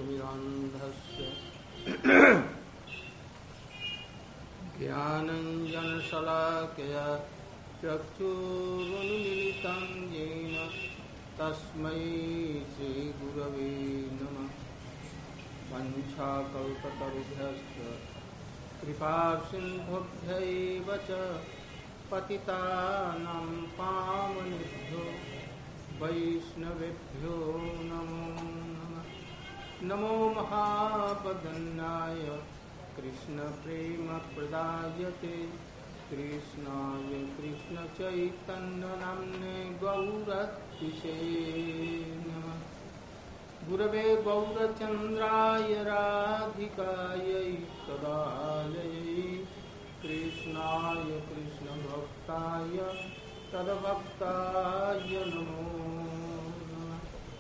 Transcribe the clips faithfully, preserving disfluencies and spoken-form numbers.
ज्ञानतिमिरान्धस्य ज्ञानञ्जनशलाकया चक्षुरुन्मीलितं येन तस्मै श्रीगुरवे नमः। वञ्चाकल्पतरुभ्यश्च कृपासिन्धुभ्यैव च पतितानां पावनेभ्यो वैष्णवेभ्यो नमो नमः। नमो महावदन्नाय कृष्णप्रेमप्रदायते कृष्णाय कृष्णचैतन्यनाम्ने गौरतिशे नमः। गुरवे गौरचन्द्राय राधिकायै तदालयै कृष्णाय कृष्णभक्ताय तद्भक्ताय नमो नमः।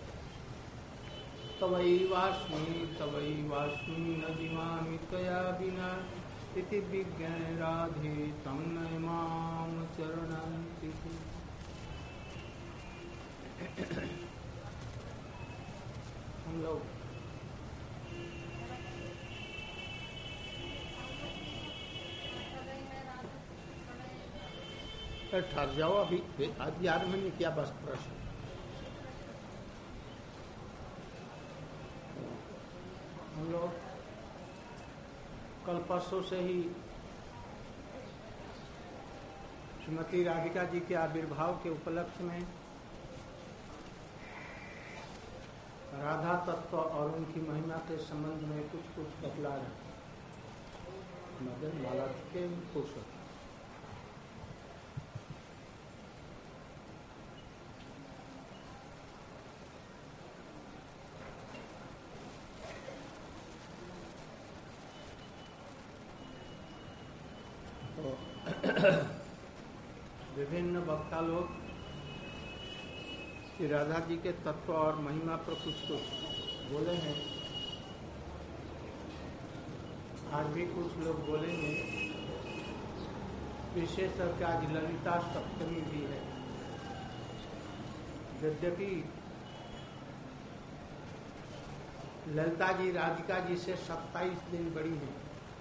तवैवास्मि तवैवास्मि न जीवामि त्वया विना इति विज्ञान राधे तं नमाम चरणान्ति। हम लोग ठहर जाओ, अभी आज याद में नहीं किया बस प्रश्न। हम लोग कल परसों से ही श्रीमती राधिका जी के आविर्भाव के उपलक्ष्य में राधा तत्व और उनकी महिमा के संबंध में कुछ कुछ बतला रहे। मदन माला के खुश होते। विभिन्न वक्ता लोग श्री राधा जी के तत्व और महिमा पर कुछ कुछ बोले हैं। आज भी कुछ लोग बोलेंगे। विशेष करके आज ललिता सप्तमी भी है। यद्यपि ललिता जी राधिका जी से सत्ताईस दिन बड़ी हैं,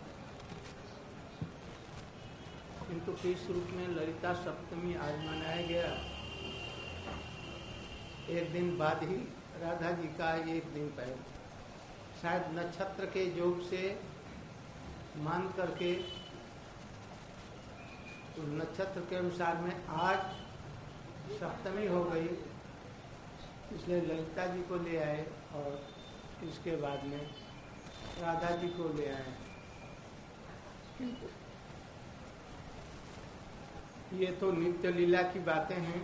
किंतु किस रूप में ललिता सप्तमी आज मनाया गया। एक दिन बाद ही राधा जी का, एक दिन पहले शायद नक्षत्र के योग से मान करके, तो नक्षत्र के अनुसार में आज सप्तमी हो गई, इसलिए ललिता जी को ले आए और इसके बाद में राधा जी को ले आए। किंतु ये तो नित्य लीला की बातें हैं,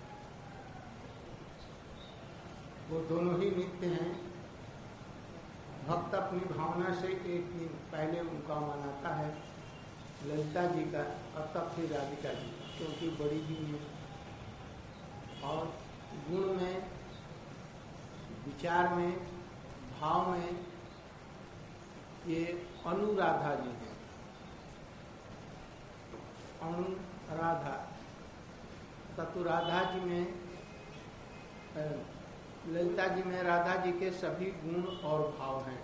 वो दोनों ही नित्य हैं। भक्त अपनी भावना से एक दिन पहले उनका मनाता है, ललिता जी का, और तब फिर राधिका जी, क्योंकि बड़ी भी है और गुण में, विचार में, भाव में ये अनुराधा जी हैं। अनुराधा तत्व राधा जी में, ललिता जी में राधा जी के सभी गुण और भाव हैं।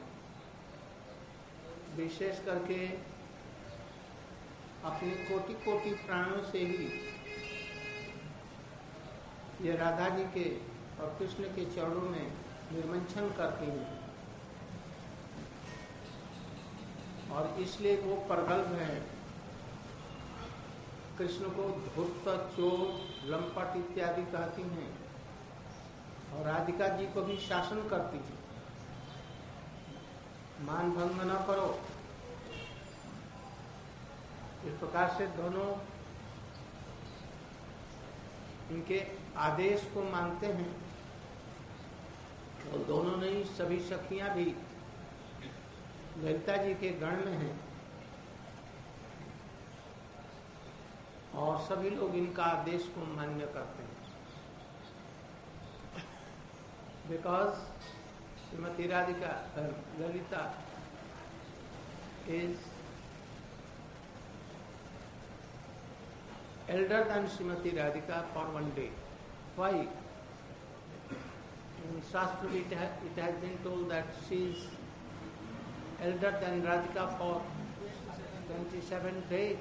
विशेष करके अपनी कोटि कोटि प्राणों से ही ये राधा जी के और कृष्ण के चरणों में निर्मंथन करती हैं और इसलिए वो प्रगल्भ है। कृष्ण को धूर्त, चोर, लंपट इत्यादि कहती हैं और राधिका जी को भी शासन करती है, मान भंग न करो। इस प्रकार से दोनों इनके आदेश को मानते हैं और दोनों नहीं, सभी सखियां भी ललिता जी के गण में हैं और सभी लोग इनका आदेश को मान्य करते हैं। Because Shrimati Radhika Lalita is elder than Srimati Radhika for one day. Why? In Shastra it, ha- it has been told that she is elder than Radhika for twenty-seven days.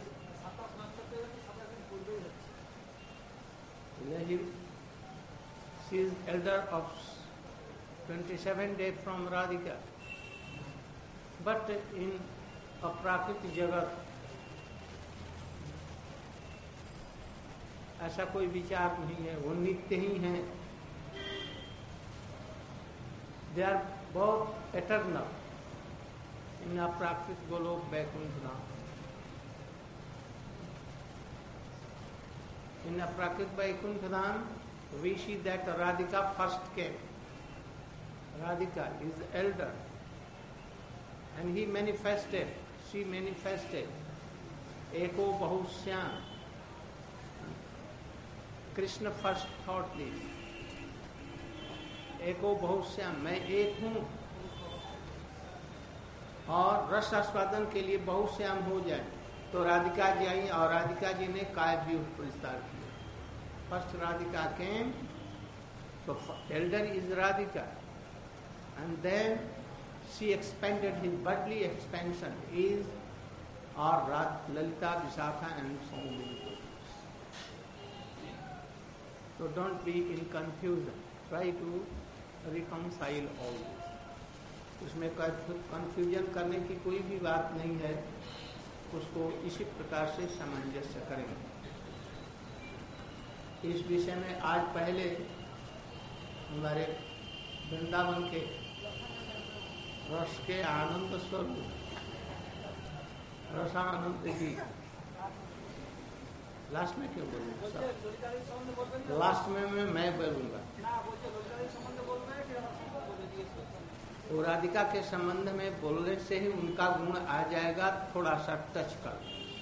She is elder of twenty-seven days from Radhika. But in अप्राकृत जगत ऐसा कोई विचार नहीं है, वो नित्य ही हैं. They are both eternal in अप्राकृत गोलोक वैकुंठ धाम. In Aprakrit Vaikuntha Dham, we see that Radhika first came. Radhika is elder, and he manifested, she manifested. Eko Bahusyam. Krishna first thought this. Eko Bahusyam, मैं एक हूँ और रस आस्वादन के लिए बहुश्याम हो जाए. तो राधिका जी आई और राधिका जी ने काव्यूह प्रस्ताव किया. First Radhika came, so elder is Radhika, and then she expanded his bodily expansion is or Lalita, Vishakha and so many. So don't be in confusion. Try to reconcile all this. उसमें कंफ्यूजन करने की कोई भी बात नहीं है. उसको इसी प्रकार से सामंजस्य करेंगे. इस विषय में आज पहले हमारे वृंदावन के रस के आनंद स्वरूप रसानंद जी लास्ट में क्यों बोलूँगा? लास्ट में मैं मैं बोलूँगा. तो राधिका के संबंध में बोलने से ही उनका गुण आ जाएगा. थोड़ा सा टच कर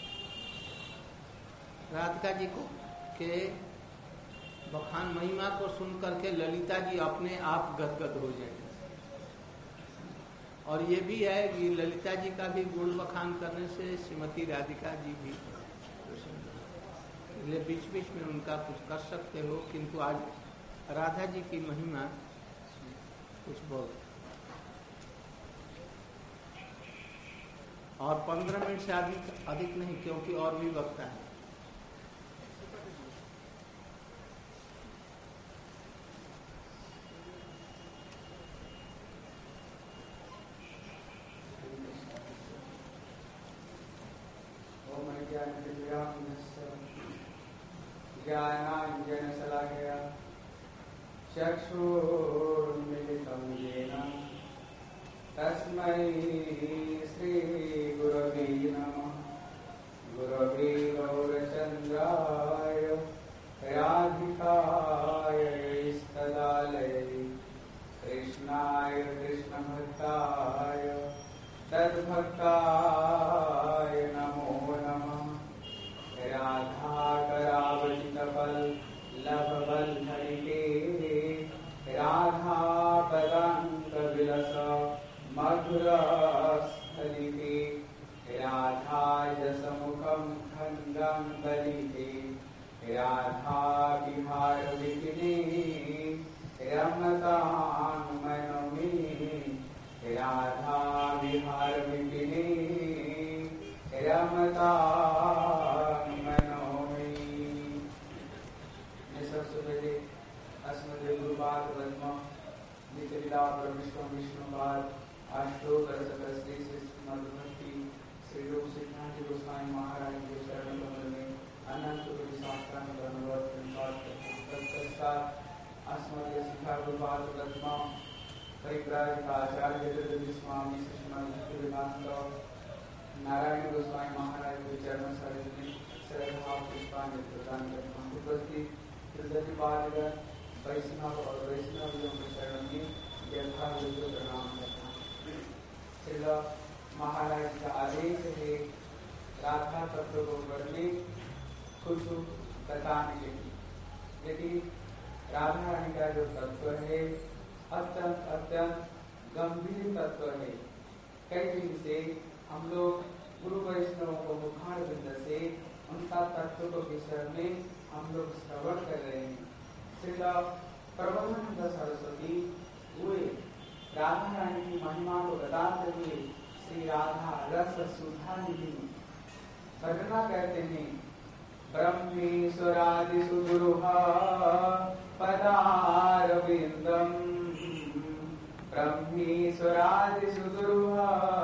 राधिका जी को के बखान महिमा को सुन करके ललिता जी अपने आप गदगद हो जाएंगे. और ये भी है कि ललिता जी का भी गुण बखान करने से श्रीमती राधिका जी भी, इसलिए बीच बीच में उनका कुछ कर सकते हो, किंतु आज राधा जी की महिमा कुछ बोल. और पंद्रह मिनट से अधिक अधिक नहीं, क्योंकि और भी वक्ता है. ज्ञानाञ्जनशलाकया चक्षुर्मिलितं येन तस्मै श्रीगुरवे नमः. गुरवे गौरचन्द्राय राधिकाय स्तदालये कृष्णाय कृष्णभक्ताय तद्भक्ताय नमो नमः. राधा करावलितपल लभबल्लरिके राधा पदान्त विलस मधुरस्थलिते राधा जसमुखं खण्डं बलिते राधा विहार विपिने रमतां मनोमे राधा विहार विपिने रमतां अस्मद्गुरुपाद पद्म नित्यलीला परमेश्वर विष्णुपाद आश्लोक रसकस्ते मधुभक्ति श्री रूप सिद्धांत गोस्वामी महाराज के चरण कमल में अनंत कोटि शास्त्रांग धन्यवाद तत्पश्चात अस्मद्य शिखा गुरुपाद पद्म परिव्राजक आचार्य जगदीश स्वामी श्रीमद भक्तिवेदांत नारायण गोस्वामी महाराज के चरण सरोज में श्रद्धा पुष्पांजलि प्रदान करता हूँ. उपस्थित हृदयपालगण वैष्णव और वैष्णवियों के चरण में यथायोग्य प्रणाम करता हूँ. श्रील महाराज का आदेश है राधा तत्व को वर्णने कुछ बताने के लिए. यदि राधा रानी का जो तत्व है अत्यंत अत्यंत गंभीर तत्व है. कई दिन से हम लोग गुरु वैष्णव को मुखार बिंद से उनका तत्व को विषय में हम लोग श्रवण कर रहे हैं. श्रील प्रबोधानंद सरस्वती हुए राधा रानी की महिमा को बताते हुए श्री राधा रस सुधा निधि वर्णना करते हैं। ब्रह्मेश्वरादि सुदुरूह पदारविंदम, ब्रह्मेश्वरादि सुदुरूह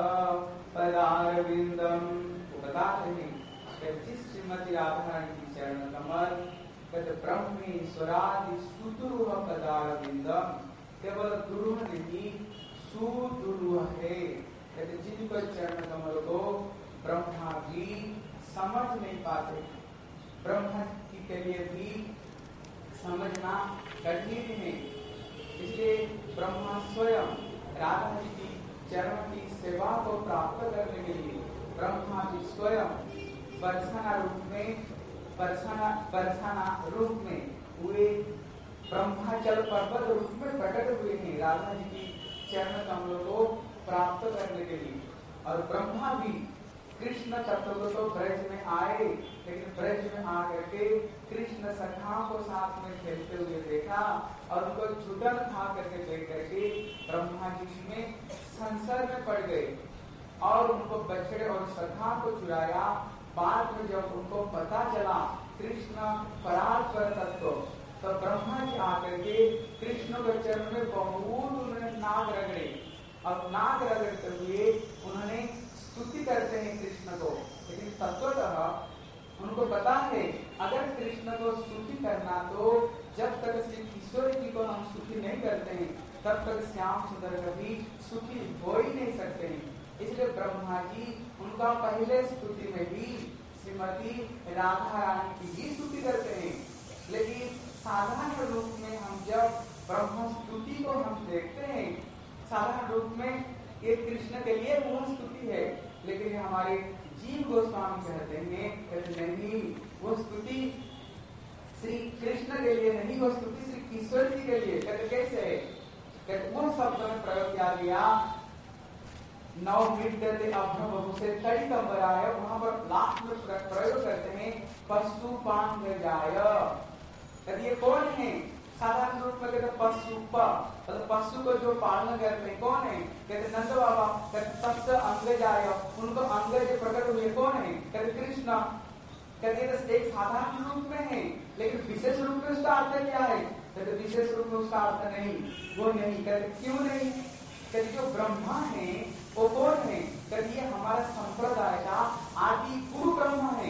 पदारविंदम। वो बताते हैं कि जिस श्रीमती राधा रानी की चरण कमल कहते ब्रह्मेश्वरादि सुदुरूह पदारविंदम, केवल दुरूह नहीं सुदुरूह है। कहते जिनका चरण कमल को ब्रह्मा भी समझ नहीं पाते, ब्रह्मा जी के लिए भी समझना कठिन है। इसलिए ब्रह्मा स्वयं राधा जी की चरण की सेवा को प्राप्त करने के लिए ब्रह्मा जी स्वयं बरसाना रूप में बरसाना बरसाना रूप में हुए, ब्रह्माचल पर्वत रूप में प्रकट हुए हैं राधा जी की चरण कमलों को प्राप्त करने के लिए। और ब्रह्मा भी कृष्ण तत्व को तो ब्रज में आए, लेकिन ब्रज में आकर के कृष्ण सखाओं को साथ में खेलते हुए देखा और उनको छुटन खा करके देख करके ब्रह्मा जी में संसार में पड़ गए और उनको बछड़े और सखा को चुराया। बाद में जब उनको पता चला कृष्ण परात्पर तत्व, तो ब्रह्मा जी आकर के कृष्ण के चरण में बहुत उन्होंने नाग रगड़े और नाग रगड़ते हुए उन्होंने स्तुति करते हैं कृष्ण को। लेकिन तत्वतः उनको पता है अगर कृष्ण को स्तुति करना तो जब तक श्री किशोर जी को हम स्तुति नहीं करते हैं तब तक श्याम सुंदर कभी सुखी हो ही नहीं सकते हैं। इसलिए ब्रह्मा जी उनका पहले स्तुति में भी श्रीमती राधा रानी की ही स्तुति करते हैं। लेकिन साधारण रूप में हम जब ब्रह्म स्तुति को हम देखते हैं, साधारण रूप में ये कृष्ण के लिए वो स्तुति है, लेकिन हमारे जीव गोस्वामी कहते हैं कहते नहीं, वो स्तुति श्री कृष्ण के लिए नहीं, वो स्तुति श्री किशोर जी के लिए। कहते कैसे है? कहते वो शब्द में प्रयोग किया गया नौ विद्यते अभ्रभु से तड़ी कंबराय, वहां पर लास्ट में प्रयोग करते हैं पशुपान जाय। कहते ये कौन है? साधारण रूप में कहते पशु, मतलब पशु को जो पालन करते हैं कौन है? कहते नंद बाबा। कहते तस्य अंग जाय, उनको अंग जो प्रकट हुए कौन है? कहते कृष्ण। कहते एक साधारण रूप में है, लेकिन विशेष रूप में उसका अर्थ क्या है? कहते विशेष रूप में उसका अर्थ नहीं, वो नहीं। कहते क्यों नहीं? कहते जो ब्रह्मा है वो कौन है? कहते ये हमारा संप्रदाय का आदि गुरु ब्रह्मा है।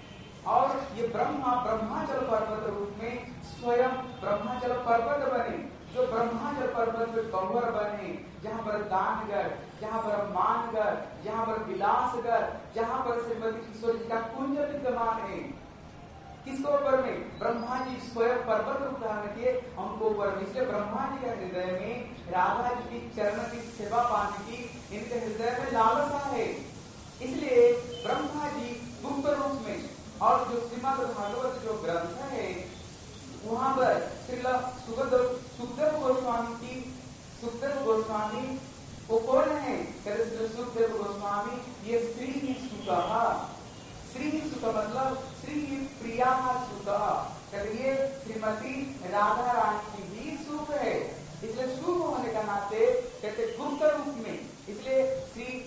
और ये ब्रह्मा ब्रह्माचल पर्वत रूप में स्वयं ब्रह्माचल पर्वत बने, जो ब्रह्माचल पर्वत में गौर बने, जहाँ पर दानगर, जहाँ पर मानगर, जहाँ पर विलासगर, जहाँ पर श्रीमती किशोर जी का कुंज विद्यमान है। किसको ऊपर में? ब्रह्मा जी स्वयं पर्वत रूप धारण किए हमको ऊपर में। इसलिए ब्रह्मा जी के हृदय में राधा जी की चरण की सेवा पाने की इनके हृदय में लालसा है। इसलिए ब्रह्मा जी गुप्त रूप में, और जो श्रीमद् भागवत जो ग्रंथ है वहां पर श्रील सुखदेव गोस्वामी की सुखदेव गोस्वामी वो कौन है? कहते श्री सुखदेव गोस्वामी ये श्री ही सुख, श्री ही सुख मतलब श्री ही प्रिया सुख। कहते श्रीमती राधा रानी की भी सुख है। इसलिए सुख होने का नाते कहते गुप्त रूप में, इसलिए श्री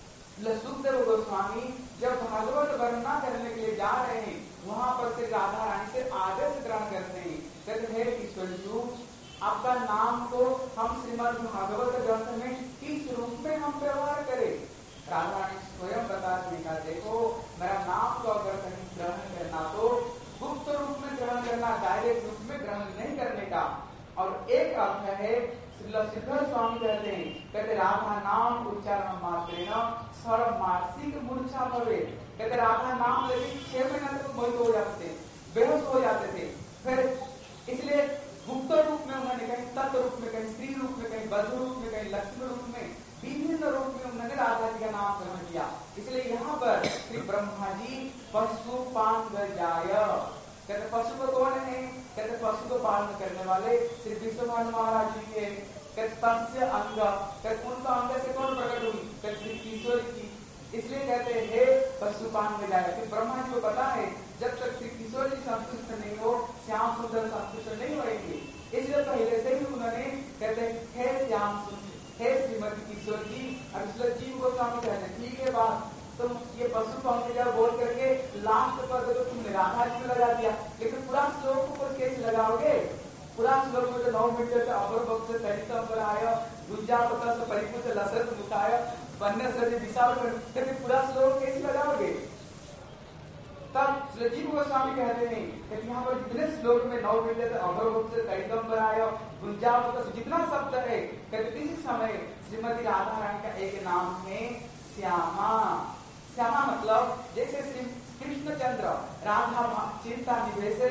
सुखदेव गोस्वामी जब भागवत वर्णना करने के लिए जा रहे हैं वहां पर से राधा रानी से आदर्श ग्रहण करते हैं। कहते हे ईश्वर जी, आपका नाम को हम श्रीमद् भागवत ग्रंथ में किस रूप में हम व्यवहार करें? राधा रानी स्वयं बताते हैं, देखो मेरा नाम को अगर कहीं ग्रहण करना तो गुप्त रूप में ग्रहण करना, डायरेक्ट रूप में ग्रहण नहीं करने का। और एक अर्थ है सिद्धर स्वामी कहते हैं, कहते राधा नाम उच्चारण मात्रेण सर्व मानसिक मूर्छा भवे। कहते राधा नाम लेके छह महीने तक मोहित हो जाते थे, बेहोश हो जाते थे। फिर इसलिए गुप्त रूप में उन्होंने कहीं तत्व रूप में, कहीं स्त्री रूप में, कहीं बधु रूप में, कहीं लक्ष्मी रूप में, विभिन्न रूप में उन्होंने राधा जी का नाम ग्रहण किया। इसलिए यहाँ पर श्री ब्रह्मा जी पशुपान जाय। कहते पशु को कौन है? कहते पशु को पालन करने वाले श्री विश्वभानु महाराज जी के। कहते तस्य अंग, कहते उनका अंग से कौन प्रकट हुई? कहते श्री किशोर जी। इसलिए कहते हे पशुपान में जाए, कि ब्रह्मा जी को पता है जब तक श्री किशोर जी संतुष्ट नहीं हो श्याम सुंदर संतुष्ट नहीं होंगे। इसलिए पहले से ही उन्होंने कहते हैं हे श्याम हे श्रीमती किशोर जी। अब इसलिए जीव गोस्वामी कहते हैं ठीक है बात, तो ये पशु पंख जब बोल करके लास्ट पद तो तुमने राधा जी में लगा दिया, लेकिन पूरा श्लोक को कैसे लगाओगे? पूरा श्लोक में जो नौ मिनट से अपर भक्त से तरीका पर आया, गुंजा पता से परिपुत लसत मुखाया वन्य से विशाल कर, पूरा श्लोक कैसे लगाओगे? तब जीव गोस्वामी कहते हैं कि यहाँ पर जितने श्लोक में नौ मिनट से अपर भक्त से तरीका पर आया, गुंजा पता से जितना शब्द है, कहते इसी समय श्रीमती राधा रानी का एक नाम है श्यामा। श्यामा मतलब जैसे श्री कृष्णचंद्र राधा चिंता निवेश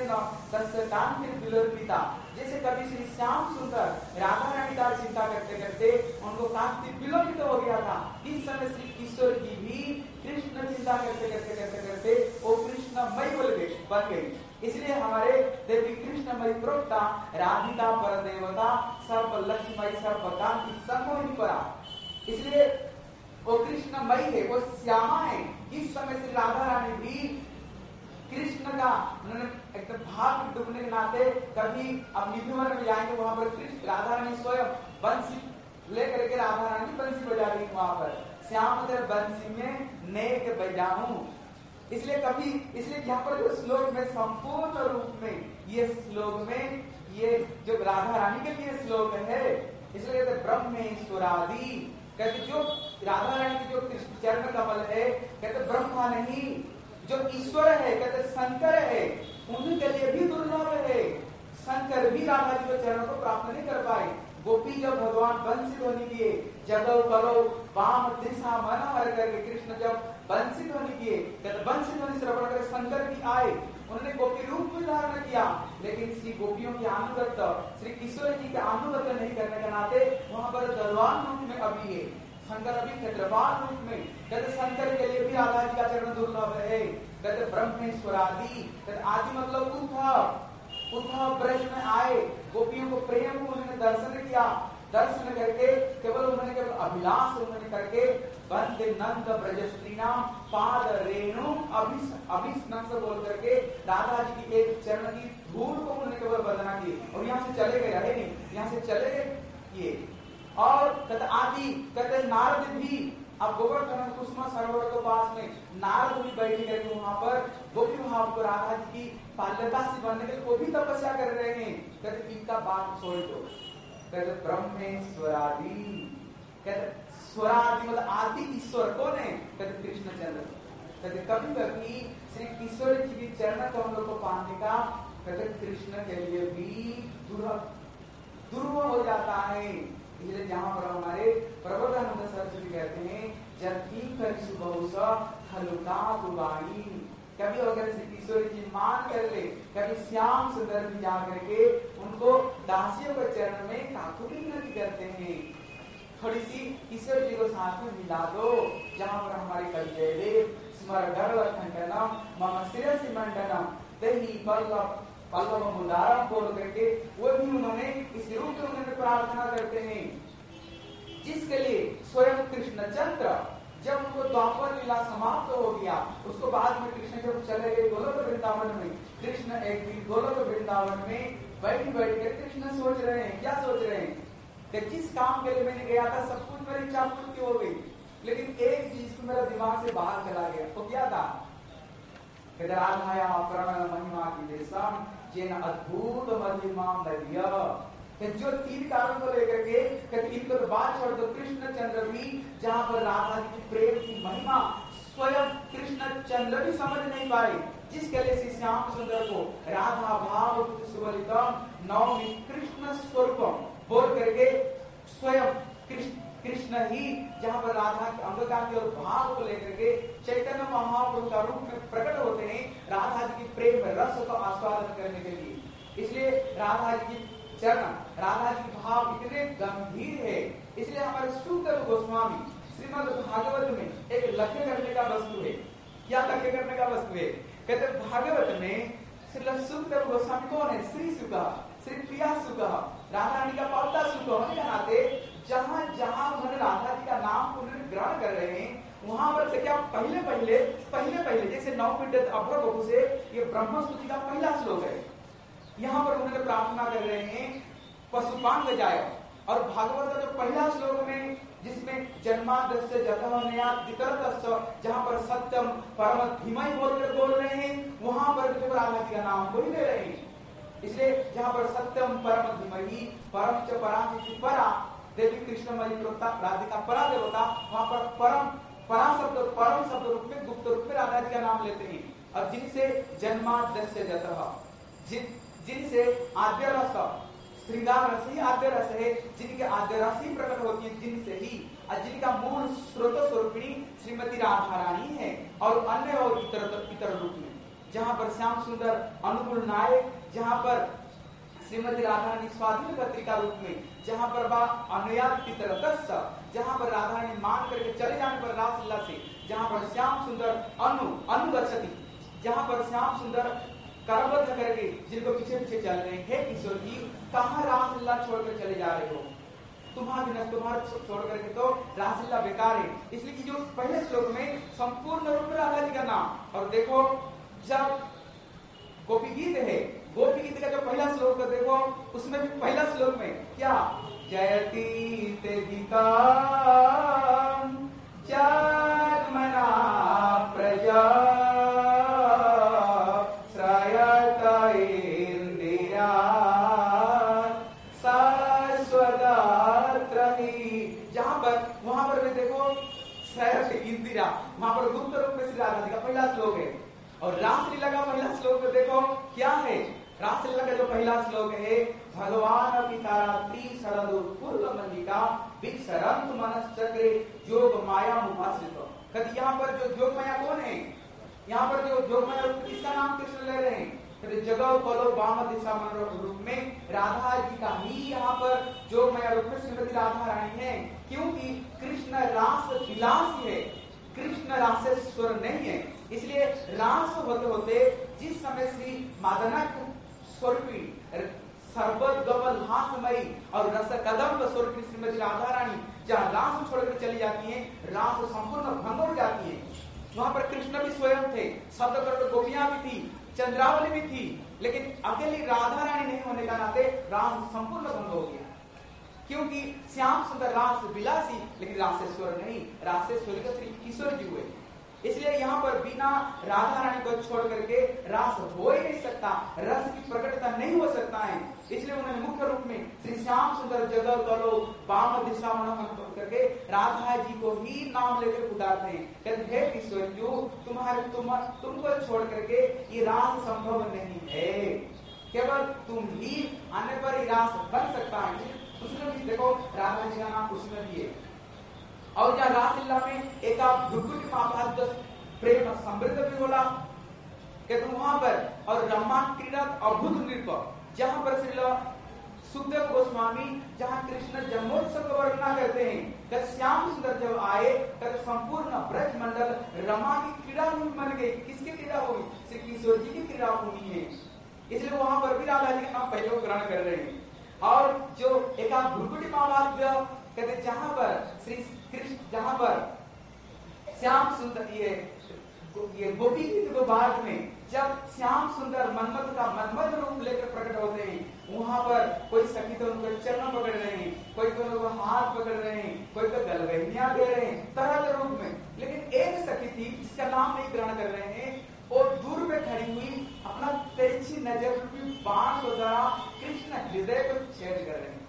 पिता, जैसे कभी श्री श्याम सुंदर राधा रानी का चिंता करते करते उनको कांति विलोपित हो गया था, इस समय श्री किशोर की भी कृष्ण चिंता करते करते करते करते वो कृष्णमयी बोल गई बन गई। इसलिए हमारे देवी कृष्णमयी प्रोक्ता राधिका पर देवता सर्व लक्ष्मी सर्व कांति सम्मोहिनी परा, इसलिए वो कृष्णमयी है, वो श्यामा है। इस समय श्री राधा रानी भी कृष्ण का उन्होंने एक भाव डूबने के नाते कभी अब निधिवन में जाएंगे, वहां पर कृष्ण राधा रानी स्वयं बंसी लेकर के राधा रानी बंसी बजा रही वहां पर, श्याम तेरे बंसी में नेक बजाऊं। इसलिए कभी इसलिए यहाँ पर जो श्लोक में संपूर्ण रूप में ये श्लोक में ये जो राधा रानी के लिए श्लोक है, इसलिए ब्रह्मेश्वरादि कहते जो राधा रानी की जो कृष्ण चरण कमल है, कहते ब्रह्मा नहीं जो ईश्वर है, कहते शंकर है, उनके लिए भी दुर्लभ है। शंकर भी राधा जी के चरणों को प्राप्त नहीं कर पाए। गोपी जब भगवान बंसी ध्वनि किए, जगव करो वाम दिशा मन हर करके कृष्ण जब बंसी ध्वनि किए, कहते बंसी ध्वनि श्रवण कर शंकर भी आए, उन्होंने गोपी रूप में धारण किया, लेकिन श्री गोपियों की अनुगत श्री किशोर जी के अनुगत नहीं करने के नाते वहां पर दलवान रूप में अभी है, शंकर अभी क्षेत्रपाल रूप में। कहते शंकर के लिए भी राधा जी का चरण दुर्लभ है। कहते ब्रह्मेश्वरादि, कहते आदि मतलब उद्धव, उद्धव ब्रज में आए, गोपियों को प्रेम उन्होंने दर्शन किया, दर्शन करके केवल उन्होंने केवल अभिलाष उन्होंने करके वंदे नंद ब्रज स्त्रीणाम पाद रेणु अभिष्णम से बोल करके राधा जी की एक चरण की धूल को उन्होंने केवल वंदना की और यहाँ से चले गए, रहे नहीं, यहाँ से चले गए ये। और कहते आदि कहते नारद भी, अब गोवर्धन कुसुमा सरोवर के पास में नारद भी बैठे करके वहां पर गोपी भाव को राधा जी की पाल्यता से बनने के लिए वो भी तपस्या कर रहे हैं। कहते इनका बात छोड़ दो, कहते ब्रह्मेश्वरादि, कहते स्वरादि मतलब आदि ईश्वर कौन है? कहते कृष्णचंद्र। कहते कभी कभी श्री किशोर जी की चरण कमलों को पाने का कहते कृष्ण के लिए भी दुर्लभ दुर्लभ हो जाता है। इसलिए जहाँ पर हमारे प्रबोधानंद सरस्वती कहते हैं जब की कर सुबह हलुका दुबाई, कभी अगर श्री किशोर जी मान कर ले, कभी श्याम सुंदर भी जा करके उनको दासियों के चरण में काकुली नहीं करते हैं। थोड़ी सी किशोर जी को साथ में मिला दो, जहाँ पर हमारे कविदेव स्मर गर्व खंडनम मम शिरसि मंडनम दही पल्लव पल्लव मुदारम बोल करके वो भी उन्होंने इस रूप में उन्होंने प्रार्थना करते हैं, जिसके लिए स्वयं कृष्णचंद्र जब उनको द्वापर लीला समाप्त हो गया, उसको बाद में कृष्ण जब चले गए गोलोक वृंदावन में, कृष्ण एक दिन गोलोक वृंदावन में बैठ बैठ कर कृष्ण सोच रहे हैं, क्या सोच रहे हैं कि जिस काम के लिए मैंने गया था सब कुछ मेरी इच्छा पूर्ति हो गई, लेकिन एक चीज तो मेरा दिमाग से बाहर चला गया, तो क्या था? राधाया प्रणय महिमा की देशम जेन अद्भुत महिमा नदिया, जो तीन कारणों को लेकर के कहते इनको तो बात छोड़ दो, कृष्णचंद्र भी जहाँ पर राधा जी की प्रेम की महिमा स्वयं कृष्णचंद्र भी समझ नहीं पाए, जिसके लिए श्री श्याम सुंदर को राधा भाव सुबलितम नवमी कृष्ण स्वरूपम बोल करके स्वयं कृष्ण कृष्ण ही जहाँ पर राधा के अंगकांति और भाव को लेकर के चैतन्य महाप्रभु का रूप में प्रकट होते हैं राधा जी की प्रेम रस को आस्वादन करने के लिए। इसलिए राधा जी की चरण, राधा जी के भाव इतने गंभीर है, इसलिए हमारे सुखदेव गोस्वामी श्रीमद् भागवत में एक लक्ष्य करने का वस्तु है। क्या लक्ष्य करने का वस्तु है? कहते भागवत में श्री सुखदेव गोस्वामी कौन है? श्री सुख, श्री प्रिया सुख, राधा रानी का पौधा सुख होने के नाते जहाँ जहाँ उन्होंने राधा जी का नाम उन्होंने ग्रहण कर रहे हैं, वहां पर क्या पहले पहले पहले पहले जैसे नौ मिनट अभ्र बहू से ये ब्रह्म स्तुति का पहला श्लोक है, यहाँ पर उन्होंने प्रार्थना कर रहे हैं पशुपांग जाय। और भागवत का जो पहला श्लोक में जिसमें जन्माद्यस्य जतमनया वितरतश्च, जहां पर सत्यम परम धीमहि बोलकर बोल रहे हैं, वहां पर जो राधा जी का नाम बोल ले रहे हैं। इसलिए जहां पर सत्यम परम धीमहि परम च परांति परा देवी कृष्ण मई प्रोक्ता राधिका परा देवता, वहां पर परम परा शब्द परम शब्द रूप में गुप्त रूप में राधा जी का नाम लेते हैं। और जिनसे जन्माद्यस्य जतः, जिन जिनसे आद्य रस श्रृंगार रस ही आद्य रस है, जिनके आद्य रस ही प्रकट होती है जिनसे ही, और जिनका मूल स्रोत स्वरूपिणी श्रीमती राधा रानी है। और अन्य और इतर इतर रूप में जहां पर श्याम सुंदर अनुकूल नायक, जहां पर श्रीमती राधा रानी स्वाधीन पत्रिका रूप में, जहां पर बा अनुयात की तरह, जहां पर राधा रानी मान करके चले जाने पर रासलीला से, जहां पर श्याम सुंदर अनु अनुगछति, जहां पर श्याम सुंदर करबद्ध करके जिनको पीछे पीछे चल रहे हैं, हे किशोर जी कहां रासलीला छोड़कर चले जा रहे हो, तुम्हारा बिना तुम्हारा छोड़ करके तो रासलीला बेकार है। इसलिए कि जो पहले श्लोक में संपूर्ण रूप में राधा जी का नाम, और देखो जब गोपी गीत है, गोपी गीत का जो पहला श्लोक है देखो, उसमें भी पहला श्लोक में क्या जयति तेदिका जन्मना प्रजा इंदिरा, वहां पर गुप्त रूप में श्री राधा जी का पहला श्लोक है। और रासलीला का पहला श्लोक देखो क्या है, रासलीला का जो पहला श्लोक है, भगवान पितारा त्रिशरदो पूर्व मल्लिका विक्षरंत मनश्चक्रे योग माया मुपाश्रित। कभी यहाँ पर जो योग माया कौन है, यहाँ पर जो योग माया किसका नाम कृष्ण ले रहे हैं, जगह कलो वाम दिशा मन रूप में राधा जी का ही यहाँ पर जो माया रूप में श्रीमती राधा रानी है। क्योंकि कृष्ण रास विलासी है, कृष्ण रासेश्वर नहीं है। इसलिए रास होते होते जिस समय श्री मादनक स्वरूपी सर्वगमल हासमयी और रस कदम स्वरूपी श्रीमती राधा रानी जहाँ रास छोड़कर चली जाती है, रास संपूर्ण भंग हो जाती है। वहां पर कृष्ण भी स्वयं थे, शब्द कर गोपियां भी थी, चंद्रावली भी थी, लेकिन अकेली राधा रानी नहीं होने का नाते रास संपूर्ण भंग हो गया। क्योंकि श्याम सुंदर रास विलासी, लेकिन रासेश्वर नहीं, रासेश्वर तो श्री किशोर जी हुए। इसलिए यहाँ पर बिना राधा रानी को छोड़ करके रास हो ही नहीं सकता, रस की प्रकटता नहीं हो सकता है। इसलिए उन्होंने मुख्य रूप में श्री श्याम सुंदर जगह करो वाम दिशा मन करके राधा जी को ही नाम लेकर पुकारते हैं, कहते हे किशोर जी तुम्हारे तुम तुमको छोड़ करके ये रास संभव नहीं है, केवल तुम ही आने पर ही रास बन सकता है। उसमें भी देखो राधा जी का नाम उसमें भी है। और जहाँ रासलीला में एक आप भुटकुटी महाभारत प्रेम समृद्ध भी बोला कहते वहां पर, और रमा क्रीड़ा अभूत नृत्य, जहां पर श्री सुखदेव गोस्वामी जहां कृष्ण जन्मोत्सव का वर्णना करते हैं, कि श्याम सुंदर जब आए तब संपूर्ण ब्रज मंडल रमा की क्रीड़ा भूमि बन गई। किसकी क्रीड़ा भूमि? श्री किशोर जी की क्रीड़ा भूमि है। इसलिए वहां पर भी राधा जी का नाम पहले ग्रहण कर रहे हैं। और जो एक आप भुटकुटी महाभारत कहते जहां पर श्री कृष्ण जहां पर श्याम सुंदर ये ये गोपी गीत को बाद में जब श्याम सुंदर मनमथ का मनमथ रूप लेकर प्रकट होते हैं, वहां पर कोई सखी तो उनको चरण पकड़ रहे हैं, कोई तो उनको हाथ पकड़ रहे हैं, कोई तो गलबहनियां दे रहे हैं तरह के रूप में। लेकिन एक सखी थी जिसका नाम नहीं ग्रहण कर रहे हैं, और दूर में खड़ी हुई अपना तिरछी नजर बाण को द्वारा कृष्ण हृदय को छेद कर रहे हैं।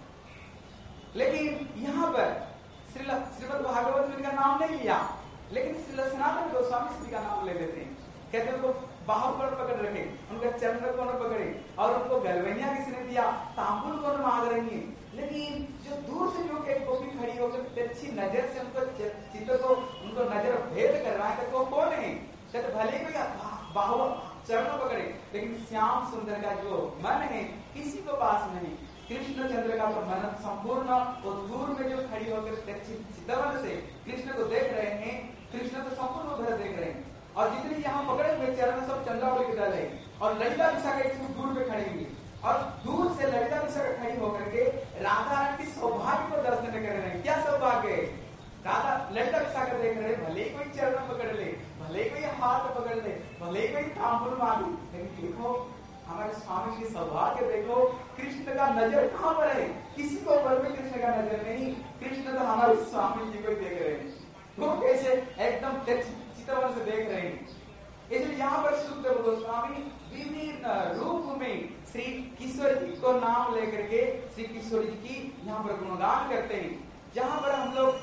लेकिन यहाँ पर श्रीमद् भागवत में इनका नाम नहीं लिया, लेकिन श्री सनातन गोस्वामी श्री का नाम ले लेते हैं। कहते हैं उनको बाहु पर पकड़ रखे, उनका चरण को न पकड़े, और उनको गलवैया किसी ने दिया, तांबुल को मांग रही है। लेकिन जो दूर से जो एक गोपी खड़ी होकर तिरछी नजर से उनको चित्त को उनको नजर भेद कर रहा है, तो कौन है? कहते भले कोई बाहु चरण पकड़े, लेकिन श्याम सुंदर का जो मन है किसी को पास नहीं। कृष्ण चंद्र का तो मन संपूर्ण वो दूर में जो खड़ी होकर चितवन से कृष्ण को देख रहे हैं, कृष्ण तो संपूर्ण उधर देख रहे हैं। और जितने यहाँ पकड़े हुए चरण सब चंद्रावली के दल है, और ललिता दिशा के दूर में खड़ी हुई, और दूर से ललिता दिशा में खड़ी होकर के राधा रानी की सौभाग्य को दर्शन कर रहे हैं। क्या सौभाग्य है? राधा ललिता दिशा कर देख रहे, भले कोई चरण पकड़ ले, भले कोई हाथ पकड़ ले, भले कोई तांबुल मांगे, लेकिन देखो हमारे स्वामी की सौभाग्य देखो, कृष्ण का नजर कहाँ पर है? किसी को ऊपर में कृष्ण का नजर नहीं, कृष्ण तो हमारे स्वामी जी को ही देख रहे हैं। वो कैसे एकदम चित्तवन से देख रहे हैं। इसलिए यहाँ पर सुखदेव गोस्वामी विभिन्न रूप में श्री किशोर जी को नाम लेकर के श्री किशोर जी की यहाँ पर गुणगान करते हैं। जहाँ पर हम लोग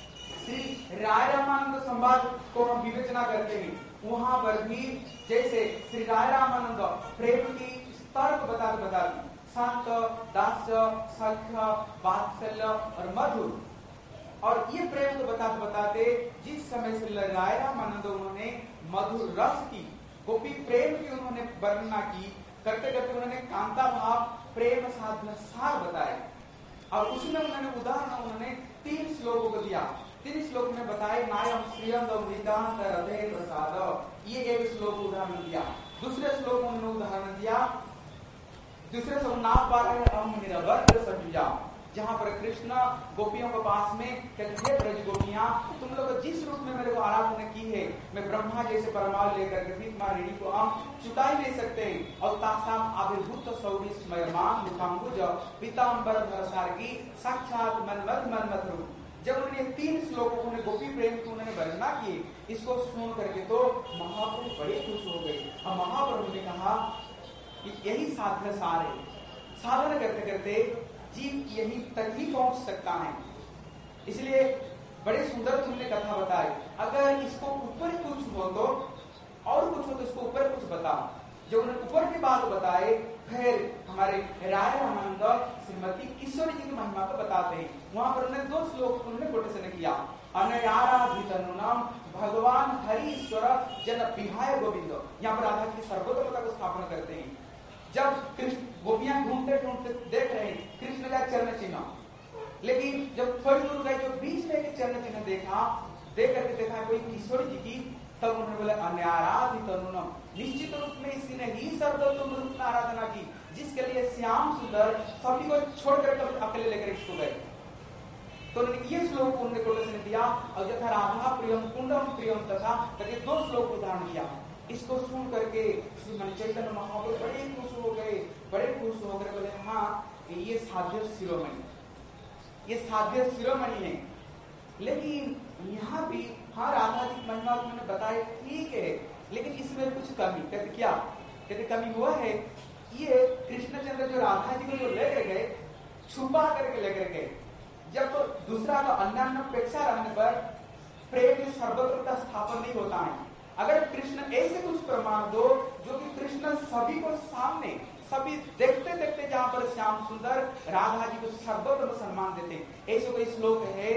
श्री राय रामानंद संवाद को हम विवेचना करते हैं, वहां पर भी जैसे श्री राय रामानंद प्रेम की स्तर को बताते बताते शांत, दास्य, सख्य, वात्सल्य और मधुर, और ये प्रेम को बताते बताते जिस समय से राय रामानंद उन्होंने मधुर रस की, गोपी प्रेम की उन्होंने वर्णना की, करते करते उन्होंने कांता भाव प्रेम साधना सार बताए, और उसमें उन्होंने उदाहरण उन्होंने तीन श्लोकों को दिया। तीन श्लोक में बताए नायम श्रीयंद नितांत हृदय प्रसाद, ये एक श्लोक उदाहरण दिया। दूसरे श्लोक में उन्होंने उदाहरण दिया, दूसरे श्लोक नाम पा रहे हम निरवध्य सजुजा, जहाँ पर कृष्ण गोपियों के पास में कहते हैं ब्रज गोपियां, तुम लोग जिस रूप में मेरे को आराधना की है, मैं ब्रह्मा जैसे परमाणु लेकर के भी तुम्हारी ऋणी को हम चुका ही नहीं सकते। और तासाम आविर्भूत सौरी स्मयमान मुखाम्बुज पीताम्बर धरसारगी साक्षात मनमथ मनमथ रूप। जब उन्होंने तीन श्लोकों को गोपी प्रेम को उन्होंने वर्णना किए, इसको सुन करके तो महाप्रभु बड़े खुश हो गए। और महाप्रभु ने कहा कि यही साध्य सार है, साधन करते करते जीव यही तक ही पहुंच सकता है। इसलिए बड़े सुंदर तुमने कथा बताई, अगर इसको ऊपर कुछ हो तो और कुछ हो तो इसको ऊपर कुछ बताओ। जो उन्होंने ऊपर की बात बताए, फिर हमारे राय रामानंद श्रीमती किशोरी जी की महिमा को बताते हैं। वहां पर उन्होंने दो श्लोक उन्होंने कोटेशन किया, अनयाराधितनुनाम भगवान हरि ईश्वर जन विहाय गोविंद। यहाँ पर राधा की सर्वोत्तमता को स्थापना करते हैं। जब कृष्ण गोपियां ढूंढते ढूंढते देख रहे हैं कृष्ण का चरण चिन्ह, लेकिन जब थोड़ी दूर गए जो बीच में एक चरण चिन्ह देखा, देख करके देखा कोई किशोरी जी की, तब उन्होंने बोला अनयाराधित अनुनम, निश्चित रूप में इसी ने ही सर्वोत्तम रूप में आराधना की, जिसके लिए श्याम सुंदर सभी को छोड़कर अकेले लेकर इसको गए। तो उन्होंने ये श्लोक उन्होंने कोटेशन दिया, और यथा राधा प्रियम कुंडम प्रियम तथा करके दो श्लोक उदाहरण दिया। इसको सुन करके श्रीमान चैतन्य महाप्रभु बड़े खुश हो गए, बड़े खुश होकर बोले हाँ ये साध्य शिरोमणि, ये साध्य शिरोमणि है। लेकिन यहाँ भी हाँ राधा जी की महिमा उन्होंने बताया ठीक है, लेकिन इसमें कुछ कमी। कहते क्या? कहते कमी हुआ है, ये कृष्णचंद्र जो राधा जी को जो लेकर गए, छुपा करके लेकर गए। जब तो दूसरा का अन्य अपेक्षा रहने पर प्रेम की सर्वत्र का स्थापन नहीं होता है। अगर कृष्ण ऐसे कुछ प्रमाण दो जो कि कृष्ण सभी को सामने, सभी देखते देखते जहाँ पर श्याम सुंदर राधा जी को सर्वोत्तम सम्मान देते, ऐसे कोई श्लोक है।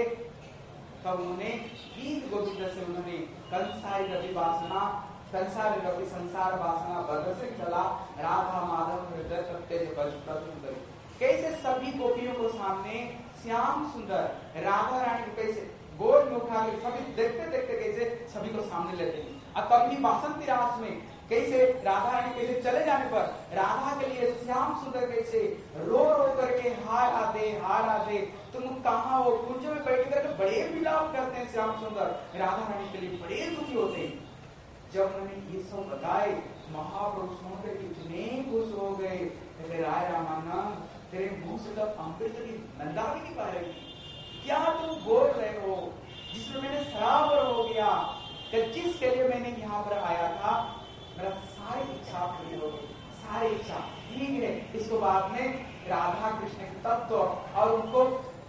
तब उन्होंने गीत गोविंद से उन्होंने कंसाई रवि वासना, कंसाई रवि संसार वासना बद्ध से चला राधा माधव हृदय सत्य, कैसे सभी गोपियों को सामने श्याम सुंदर राधा रानी को कैसे गोद में उठा के सभी देखते देखते कैसे सभी को सामने लेते हैं। और कभी बासंती रास में कैसे राधा रानी कैसे चले जाने पर राधा के लिए श्याम सुंदर कैसे रो रो करके हार आते हार आते, तुम कहाँ हो, कुंज में बैठ करके बड़े विलाप करते हैं श्याम सुंदर, राधा रानी के लिए बड़े दुखी होते हैं। जब उन्होंने ये सब बताए, महाप्रभु सुनकर कितने खुश हो गए। तेरे राय रामानंद, तेरे मुंह से तब अमृत की नंदा भी नहीं पा रही, क्या तुम बोल रहे हो जिसमें मैंने शराबर हो गया, जिसके लिए मैंने यहाँ पर आया था, मेरा सारी इच्छा पूरी हो गई, सारी इच्छा ठीक है। इसको बाद में राधा कृष्ण के तत्व और उनको